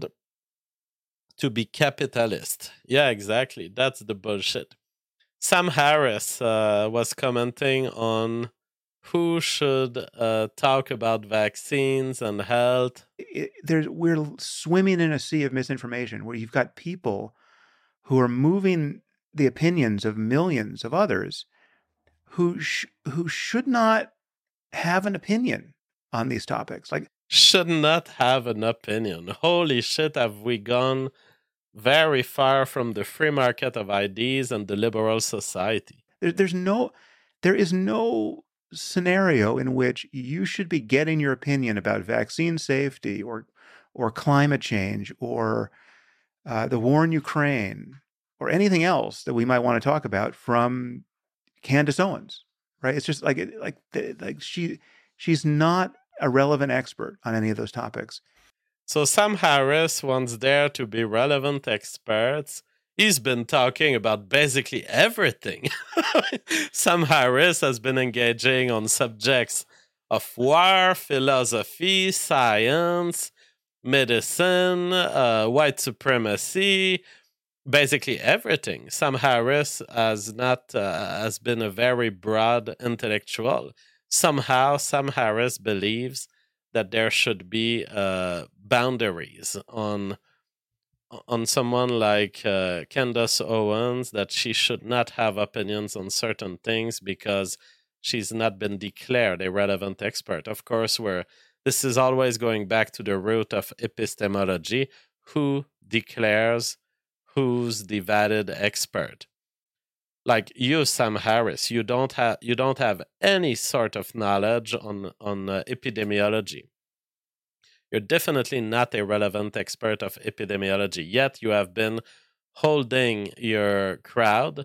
to be capitalist? Yeah, exactly. That's the bullshit. Sam Harris was commenting on who should talk about vaccines and health. We're swimming in a sea of misinformation where you've got people who are moving the opinions of millions of others who should not have an opinion on these topics. Like, should not have an opinion. Holy shit, have we gone very far from the free market of ideas and the liberal society. There is no scenario in which you should be getting your opinion about vaccine safety or climate change or the war in Ukraine or anything else that we might want to talk about from Candace Owens, right? It's just like she's not a relevant expert on any of those topics. So Sam Harris wants there to be relevant experts. He's been talking about basically everything. Sam Harris has been engaging on subjects of war, philosophy, science, medicine, white supremacy, basically everything. Sam Harris has been a very broad intellectual. Somehow, Sam Harris believes that there should be boundaries on someone like Candace Owens, that she should not have opinions on certain things because she's not been declared a relevant expert. Of course, this is always going back to the root of epistemology. Who declares who's the valid expert? Like you, Sam Harris, you don't have any sort of knowledge on epidemiology. You're definitely not a relevant expert of epidemiology, yet you have been holding your crowd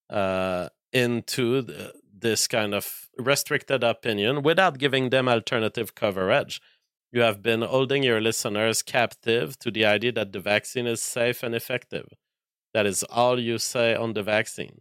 into this kind of restricted opinion without giving them alternative coverage. You have been holding your listeners captive to the idea that the vaccine is safe and effective. That is all you say on the vaccine.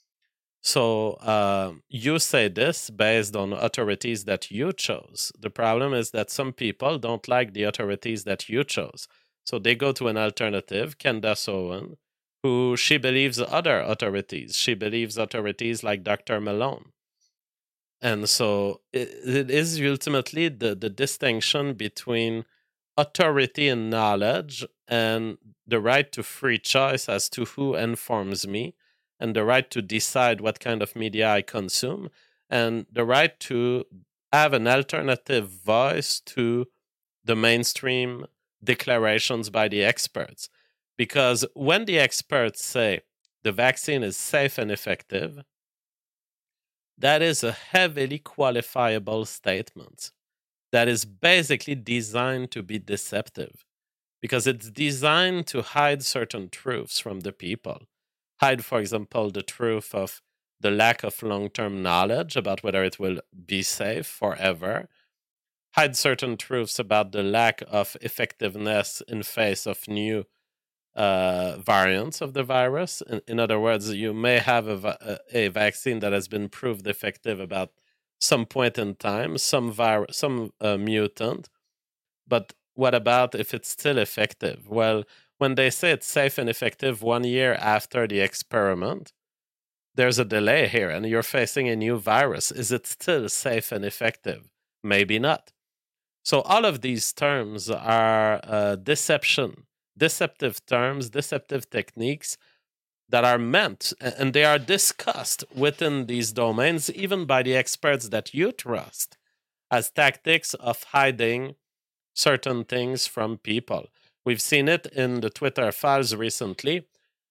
So you say this based on authorities that you chose. The problem is that some people don't like the authorities that you chose. So they go to an alternative, Candace Owens, who she believes other authorities. She believes authorities like Dr. Malone. And so it is ultimately the distinction between authority and knowledge and the right to free choice as to who informs me, and the right to decide what kind of media I consume, and the right to have an alternative voice to the mainstream declarations by the experts. Because when the experts say the vaccine is safe and effective, that is a heavily qualifiable statement that is basically designed to be deceptive, because it's designed to hide certain truths from the people. Hide, for example, the truth of the lack of long-term knowledge about whether it will be safe forever. hide certain truths about the lack of effectiveness in face of new variants of the virus. In other words, you may have a vaccine that has been proved effective about some point in time, some mutant, but what about if it's still effective? Well, when they say it's safe and effective 1 year after the experiment, there's a delay here, and you're facing a new virus. Is it still safe and effective? Maybe not. So all of these terms are deceptive terms, deceptive techniques that are meant, and they are discussed within these domains, even by the experts that you trust, as tactics of hiding certain things from people. We've seen it in the Twitter files recently.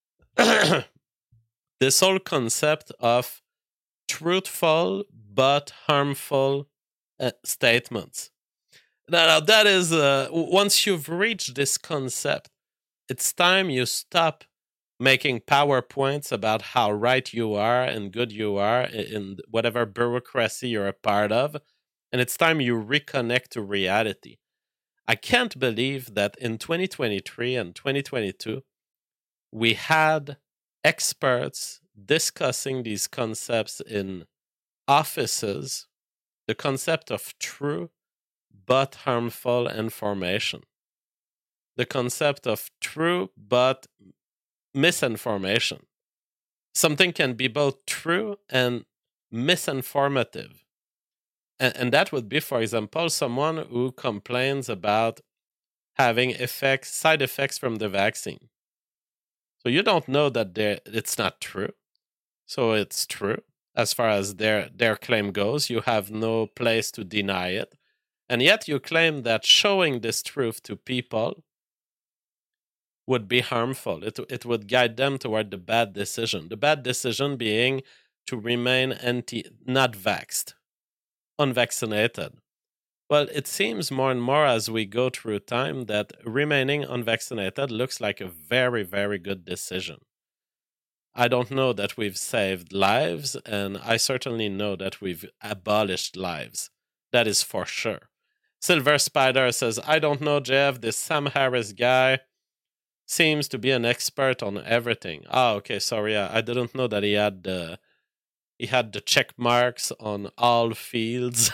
This whole concept of truthful but harmful statements. Now, that is, once you've reached this concept, it's time you stop making PowerPoints about how right you are and good you are in whatever bureaucracy you're a part of, and it's time you reconnect to reality. I can't believe that in 2023 and 2022, we had experts discussing these concepts in offices, the concept of true but harmful information, the concept of true but misinformation. Something can be both true and misinformative. And that would be, for example, someone who complains about having side effects from the vaccine. So you don't know that it's not true. So it's true as far as their claim goes. You have no place to deny it. And yet you claim that showing this truth to people would be harmful. It would guide them toward the bad decision. The bad decision being to remain not vaxxed, unvaccinated. Well, it seems more and more as we go through time that remaining unvaccinated looks like a very, very good decision. I don't know that we've saved lives, and I certainly know that we've abolished lives. That is for sure. Silver Spider says, I don't know, Jeff, this Sam Harris guy seems to be an expert on everything. Okay, sorry, I didn't know that he had the check marks on all fields.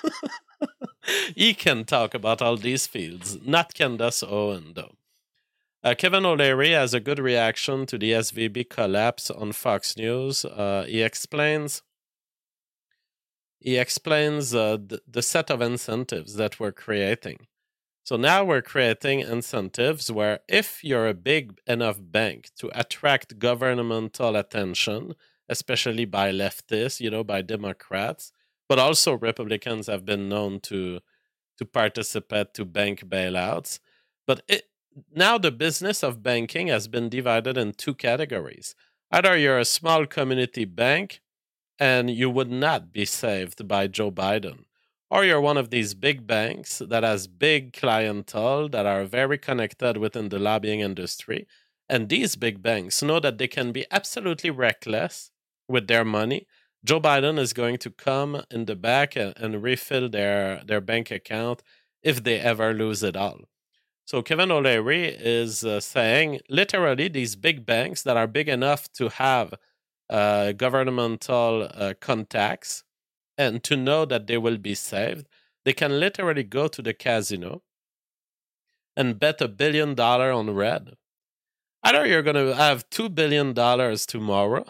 He can talk about all these fields. Not Candace Owen, though. Kevin O'Leary has a good reaction to the SVB collapse on Fox News. He explains the set of incentives that we're creating. So now we're creating incentives where if you're a big enough bank to attract governmental attention, especially by leftists, by Democrats, but also Republicans have been known to participate to bank bailouts. But now the business of banking has been divided in two categories. Either you're a small community bank and you would not be saved by Joe Biden, or you're one of these big banks that has big clientele that are very connected within the lobbying industry. And these big banks know that they can be absolutely reckless with their money. Joe Biden is going to come in the back and refill their bank account if they ever lose it all. So Kevin O'Leary is saying, literally, these big banks that are big enough to have governmental contacts and to know that they will be saved, they can literally go to the casino and bet $1 billion on red. Either you're going to have $2 billion tomorrow,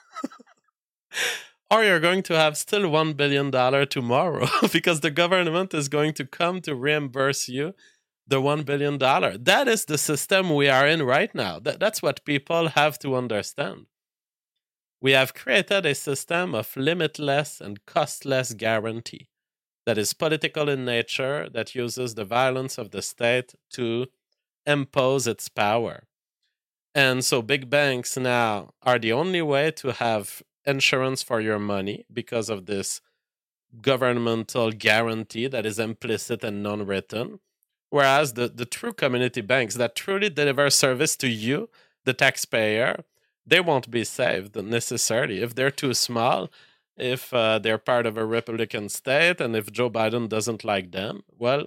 or you're going to have still $1 billion tomorrow because the government is going to come to reimburse you the $1 billion. That is the system we are in right now. That's what people have to understand. We have created a system of limitless and costless guarantee that is political in nature, that uses the violence of the state to impose its power. And so big banks now are the only way to have insurance for your money because of this governmental guarantee that is implicit and non-written. Whereas the true community banks that truly deliver service to you, the taxpayer, they won't be saved necessarily. If they're too small, if they're part of a Republican state, and if Joe Biden doesn't like them, well,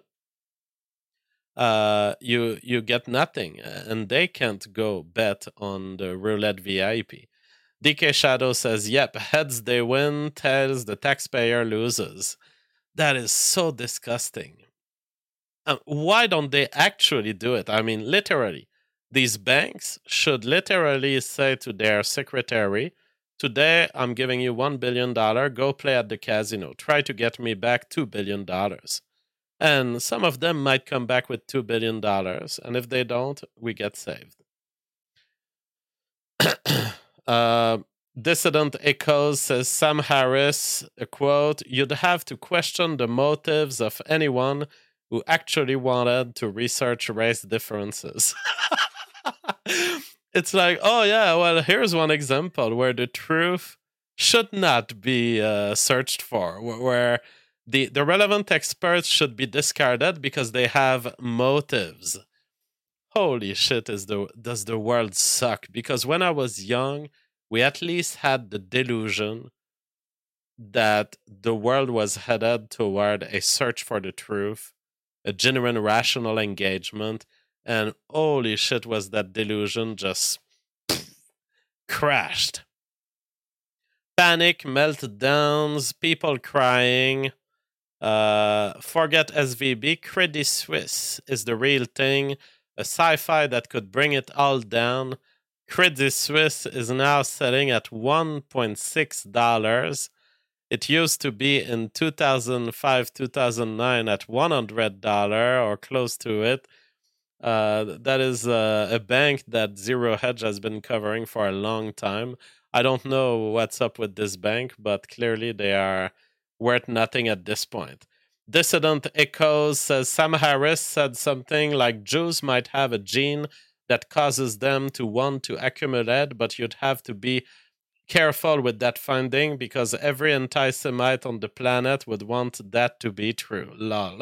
you get nothing, and they can't go bet on the roulette VIP. DK Shadow says, "Yep, heads they win, tails the taxpayer loses." That is so disgusting. Why don't they actually do it? I mean, literally, these banks should literally say to their secretary, "Today, I'm giving you $1 billion. Go play at the casino. Try to get me back $2 billion." And some of them might come back with $2 billion. And if they don't, we get saved. Dissident Echoes says, Sam Harris, a quote, "You'd have to question the motives of anyone who actually wanted to research race differences." It's like, oh yeah, well, here's one example where the truth should not be searched for, where the relevant experts should be discarded because they have motives. Holy shit, does the world suck? Because when I was young, we at least had the delusion that the world was headed toward a search for the truth, a genuine rational engagement, and holy shit, was that delusion just crashed. Panic, meltdowns, people crying. Forget SVB. Credit Suisse is the real thing, a sci-fi that could bring it all down. Credit Suisse is now selling at $1.6. It used to be in 2005, 2009 at $100 or close to it. That is a bank that Zero Hedge has been covering for a long time. I don't know what's up with this bank, but clearly they are worth nothing at this point. Dissident Echoes says Sam Harris said something like Jews might have a gene that causes them to want to accumulate, but you'd have to be careful with that finding because every anti-Semite on the planet would want that to be true. Lol.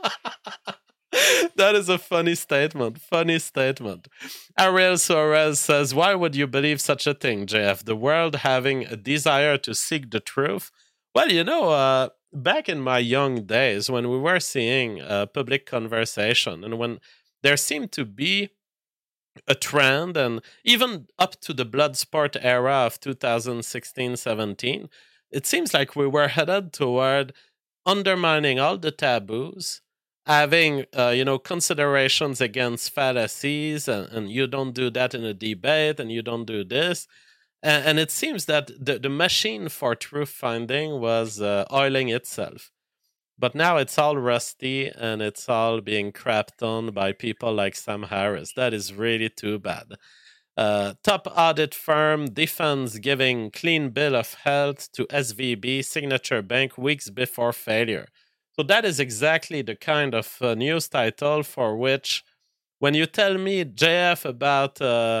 That is a funny statement. Funny statement. Ariel Suarez says, "Why would you believe such a thing, JF? The world having a desire to seek the truth?" Well, back in my young days when we were seeing public conversation and when there seemed to be a trend, and even up to the Bloodsport era of 2016-17, it seems like we were headed toward undermining all the taboos, having considerations against fallacies, and you don't do that in a debate, and you don't do this. And it seems that the machine for truth finding was oiling itself. But now it's all rusty and it's all being crapped on by people like Sam Harris. That is really too bad. Top audit firm defends giving clean bill of health to SVB Signature Bank weeks before failure. So that is exactly the kind of news title for which, when you tell me, JF, about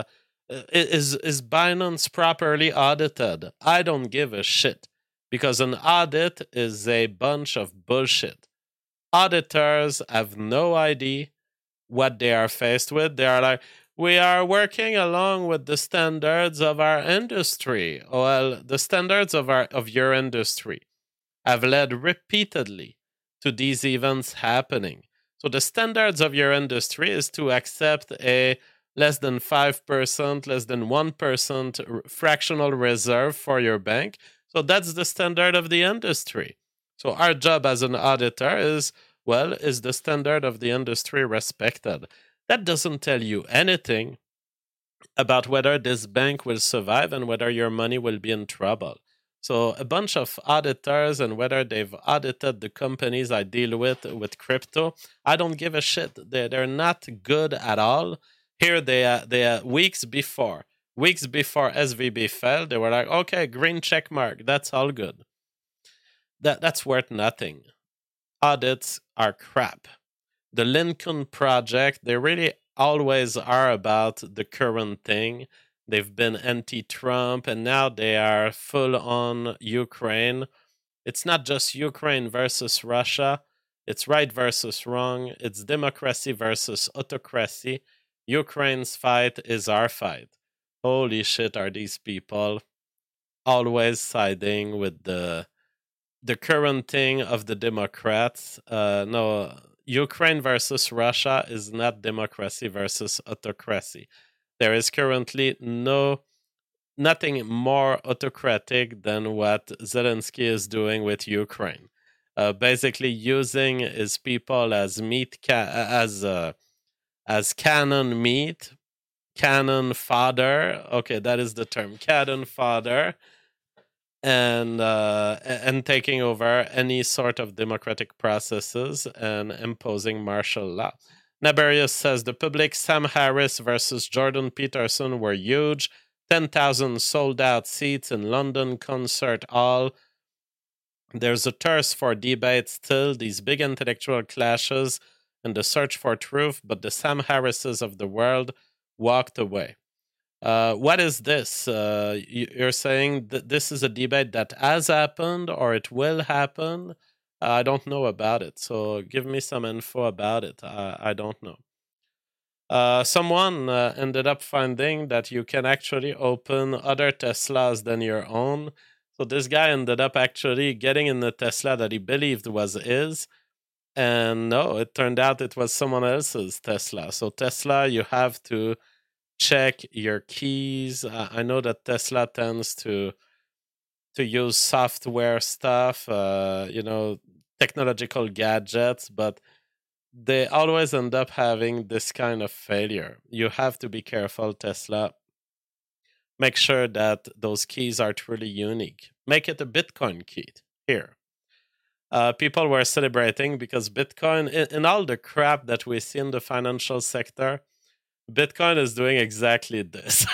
is Binance properly audited, I don't give a shit. Because an audit is a bunch of bullshit. Auditors have no idea what they are faced with. They are like, we are working along with the standards of our industry. Well, the standards of your industry have led repeatedly to these events happening. So the standards of your industry is to accept a less than 5%, less than 1% fractional reserve for your bank. So that's the standard of the industry. So our job as an auditor is the standard of the industry respected? That doesn't tell you anything about whether this bank will survive and whether your money will be in trouble. So a bunch of auditors and whether they've audited the companies I deal with crypto, I don't give a shit. They're not good at all. Here they are weeks before SVB fell, they were like, okay, green check mark, that's all good. That's worth nothing. Audits are crap. The Lincoln Project, they really always are about the current thing. They've been anti-Trump, and now they are full on Ukraine. It's not just Ukraine versus Russia. It's right versus wrong. It's democracy versus autocracy. Ukraine's fight is our fight. Holy shit, are these people always siding with the current thing of the Democrats. No, Ukraine versus Russia is not democracy versus autocracy. There is currently nothing more autocratic than what Zelensky is doing with Ukraine. Basically, using his people as as cannon meat, cannon fodder. Okay, that is the term, cannon fodder, and taking over any sort of democratic processes and imposing martial law. Naberius says the public Sam Harris versus Jordan Peterson were huge. 10,000 sold out seats in London Concert Hall. There's a thirst for debate still, these big intellectual clashes and the search for truth, but the Sam Harrises of the world walked away. What is this? You're saying that this is a debate that has happened or it will happen? I don't know about it, so give me some info about it. I don't know. Someone ended up finding that you can actually open other Teslas than your own. So this guy ended up actually getting in the Tesla that he believed was his. And no, it turned out it was someone else's Tesla. So Tesla, you have to check your keys. I know that Tesla tends to use software stuff, technological gadgets, but they always end up having this kind of failure. You have to be careful, Tesla. Make sure that those keys are truly unique. Make it a Bitcoin key here. People were celebrating because Bitcoin, in all the crap that we see in the financial sector, Bitcoin is doing exactly this.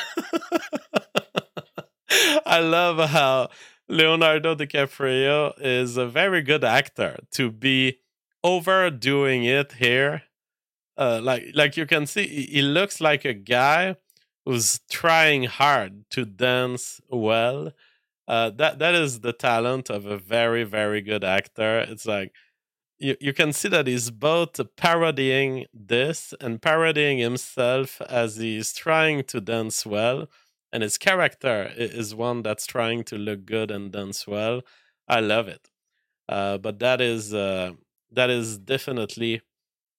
I love how Leonardo DiCaprio is a very good actor to be overdoing it here. Like you can see, he looks like a guy who's trying hard to dance well. That is the talent of a very, very good actor. It's like you can see that he's both parodying this and parodying himself as he's trying to dance well. And his character is one that's trying to look good and dance well. I love it. But that is definitely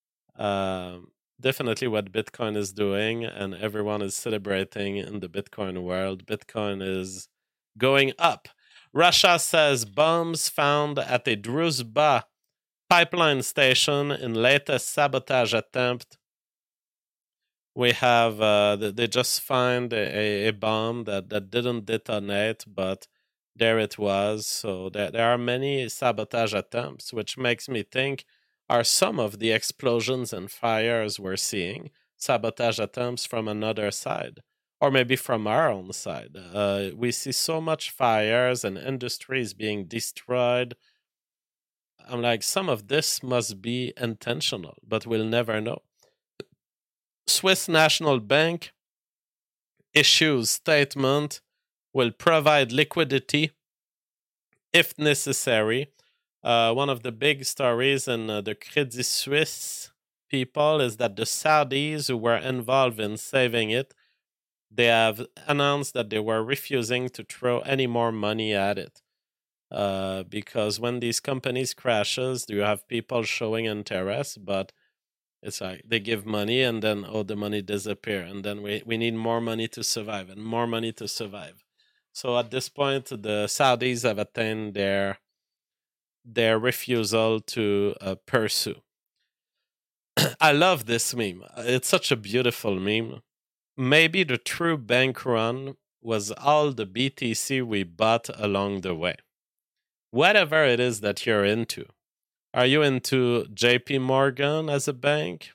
what Bitcoin is doing, and everyone is celebrating in the Bitcoin world. Bitcoin is going up. Russia says bombs found at a Druzhba pipeline station in latest sabotage attempt. We have they just find a bomb that didn't detonate, but there it was. So there are many sabotage attempts, which makes me think, are some of the explosions and fires we're seeing sabotage attempts from another side, or maybe from our own side? We see so much fires and industries being destroyed. I'm like, some of this must be intentional, but we'll never know. Swiss National Bank issues statement, will provide liquidity if necessary. One of the big stories in the Credit Suisse people is that the Saudis who were involved in saving it, they have announced that they were refusing to throw any more money at it. Because when these companies crashes, you have people showing interest, but it's like they give money and then the money disappear, and then we need more money to survive and more money to survive. So at this point, the Saudis have attained their refusal to pursue. I love this meme. It's such a beautiful meme. Maybe the true bank run was all the BTC we bought along the way. Whatever it is that you're into. Are you into JP Morgan as a bank?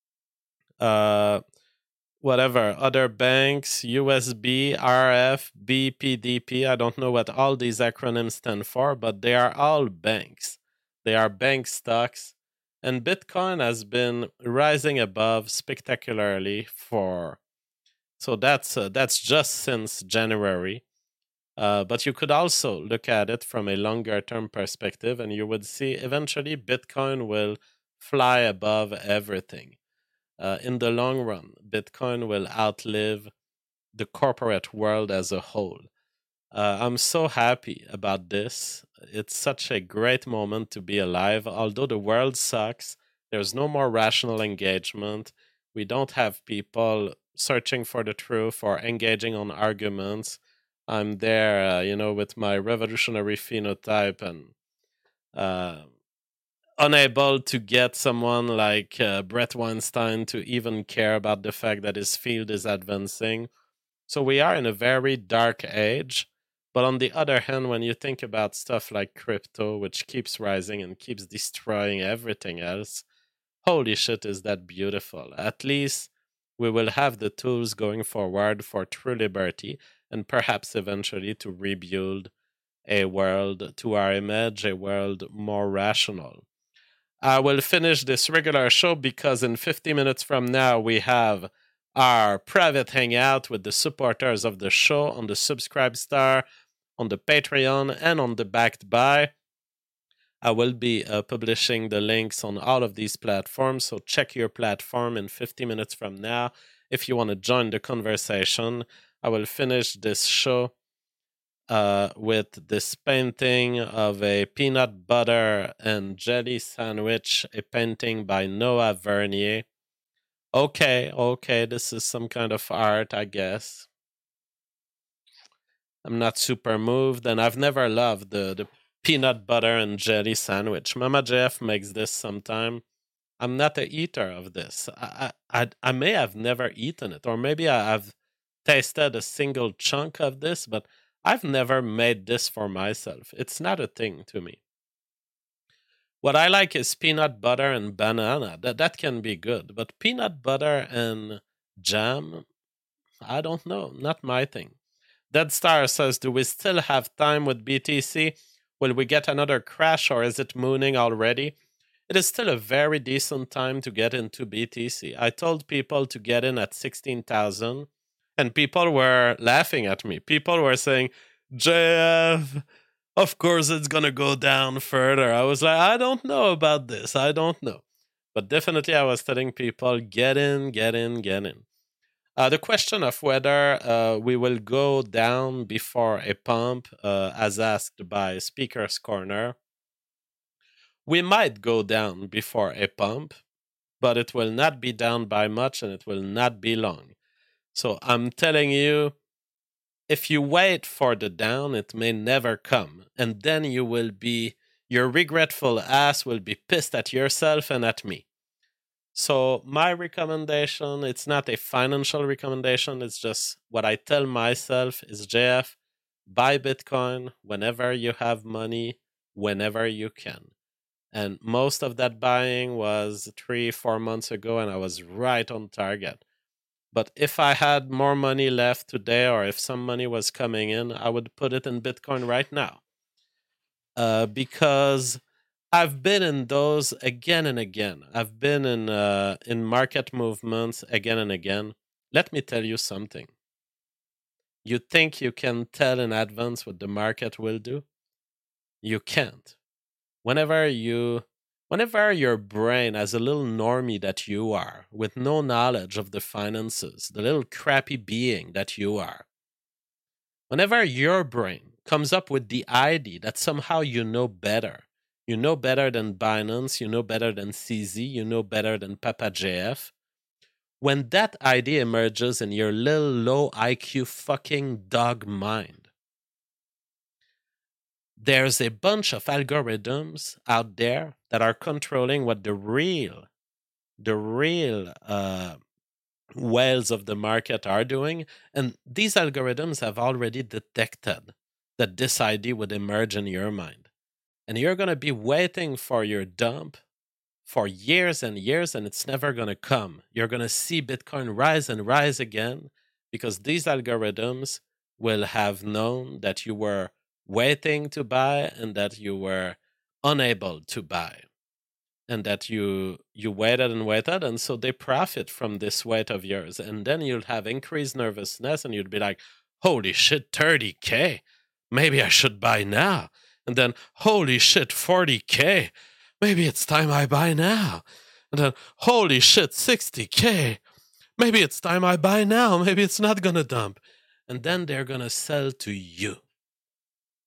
Whatever, other banks, USB, RF, BPDP, I don't know what all these acronyms stand for, but they are all banks. They are bank stocks. And Bitcoin has been rising above spectacularly so that's just since January. But you could also look at it from a longer term perspective, and you would see eventually Bitcoin will fly above everything. In the long run, Bitcoin will outlive the corporate world as a whole. I'm so happy about this. It's such a great moment to be alive. Although the world sucks, there's no more rational engagement. We don't have people searching for the truth or engaging on arguments. I'm there, with my revolutionary phenotype and uh, unable to get someone like Brett Weinstein to even care about the fact that his field is advancing. So we are in a very dark age. But on the other hand, when you think about stuff like crypto, which keeps rising and keeps destroying everything else, holy shit, is that beautiful. At least we will have the tools going forward for true liberty and perhaps eventually to rebuild a world to our image, a world more rational. I will finish this regular show because in 50 minutes from now, we have our private hangout with the supporters of the show on the Subscribe Star, on the Patreon, and on the Backed By. I will be publishing the links on all of these platforms, so check your platform in 50 minutes from now if you want to join the conversation. I will finish this show with this painting of a peanut butter and jelly sandwich, a painting by Noah Vernier. Okay, this is some kind of art, I guess. I'm not super moved, and I've never loved the peanut butter and jelly sandwich. Mama Jeff makes this sometime. I'm not a eater of this. I may have never eaten it, or maybe I've tasted a single chunk of this, but I've never made this for myself. It's not a thing to me. What I like is peanut butter and banana. That can be good, but peanut butter and jam, I don't know. Not my thing. Dead Star says, do we still have time with BTC? Will we get another crash or is it mooning already? It is still a very decent time to get into BTC. I told people to get in at 16,000 and people were laughing at me. People were saying, JF, of course it's going to go down further. I was like, I don't know about this. I don't know. But definitely I was telling people, get in. The question of whether we will go down before a pump, as asked by Speaker's Corner. We might go down before a pump, but it will not be down by much and it will not be long. So I'm telling you, if you wait for the down, it may never come. And then your regretful ass will be pissed at yourself and at me. So my recommendation, it's not a financial recommendation. It's just what I tell myself is, JF, buy Bitcoin whenever you have money, whenever you can. And most of that buying was 3-4 months ago, and I was right on target. But if I had more money left today, or if some money was coming in, I would put it in Bitcoin right now. Because I've been in those again and again. I've been in market movements again and again. Let me tell you something. You think you can tell in advance what the market will do? You can't. Whenever your brain, as a little normie that you are, with no knowledge of the finances, the little crappy being that you are, whenever your brain comes up with the idea that somehow you know better than Binance, you know better than CZ, you know better than Papa JF, when that idea emerges in your little low IQ fucking dog mind, there's a bunch of algorithms out there that are controlling what the real whales of the market are doing. And these algorithms have already detected that this idea would emerge in your mind. And you're going to be waiting for your dump for years and years, and it's never going to come. You're going to see Bitcoin rise and rise again because these algorithms will have known that you were waiting to buy and that you were unable to buy and that you waited, and so they profit from this wait of yours. And then you'll have increased nervousness and you'll be like, holy shit, 30K, maybe I should buy now. And then, holy shit, 40K, maybe it's time I buy now. And then, holy shit, 60K, maybe it's time I buy now, maybe it's not gonna dump. And then they're gonna sell to you.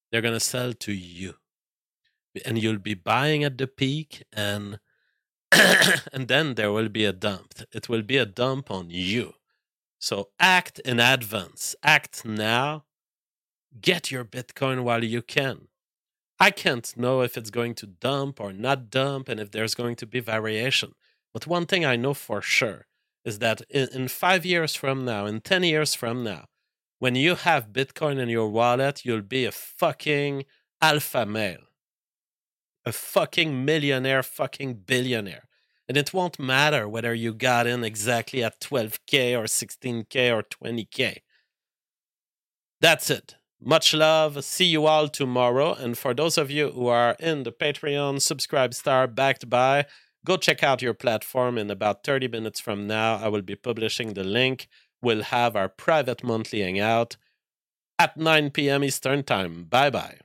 They're going to sell to you. And you'll be buying at the peak, and and then there will be a dump. It will be a dump on you. So act in advance. Act now. Get your Bitcoin while you can. I can't know if it's going to dump or not dump and if there's going to be variation. But one thing I know for sure is that in 5 years from now, in 10 years from now, when you have Bitcoin in your wallet, you'll be a fucking alpha male. A fucking millionaire, fucking billionaire. And it won't matter whether you got in exactly at 12K or 16K or 20K. That's it. Much love. See you all tomorrow. And for those of you who are in the Patreon Subscribe Star backed by, go check out your platform. In about 30 minutes from now, I will be publishing the link. We'll have our private monthly hangout at 9 p.m. Eastern Time. Bye-bye.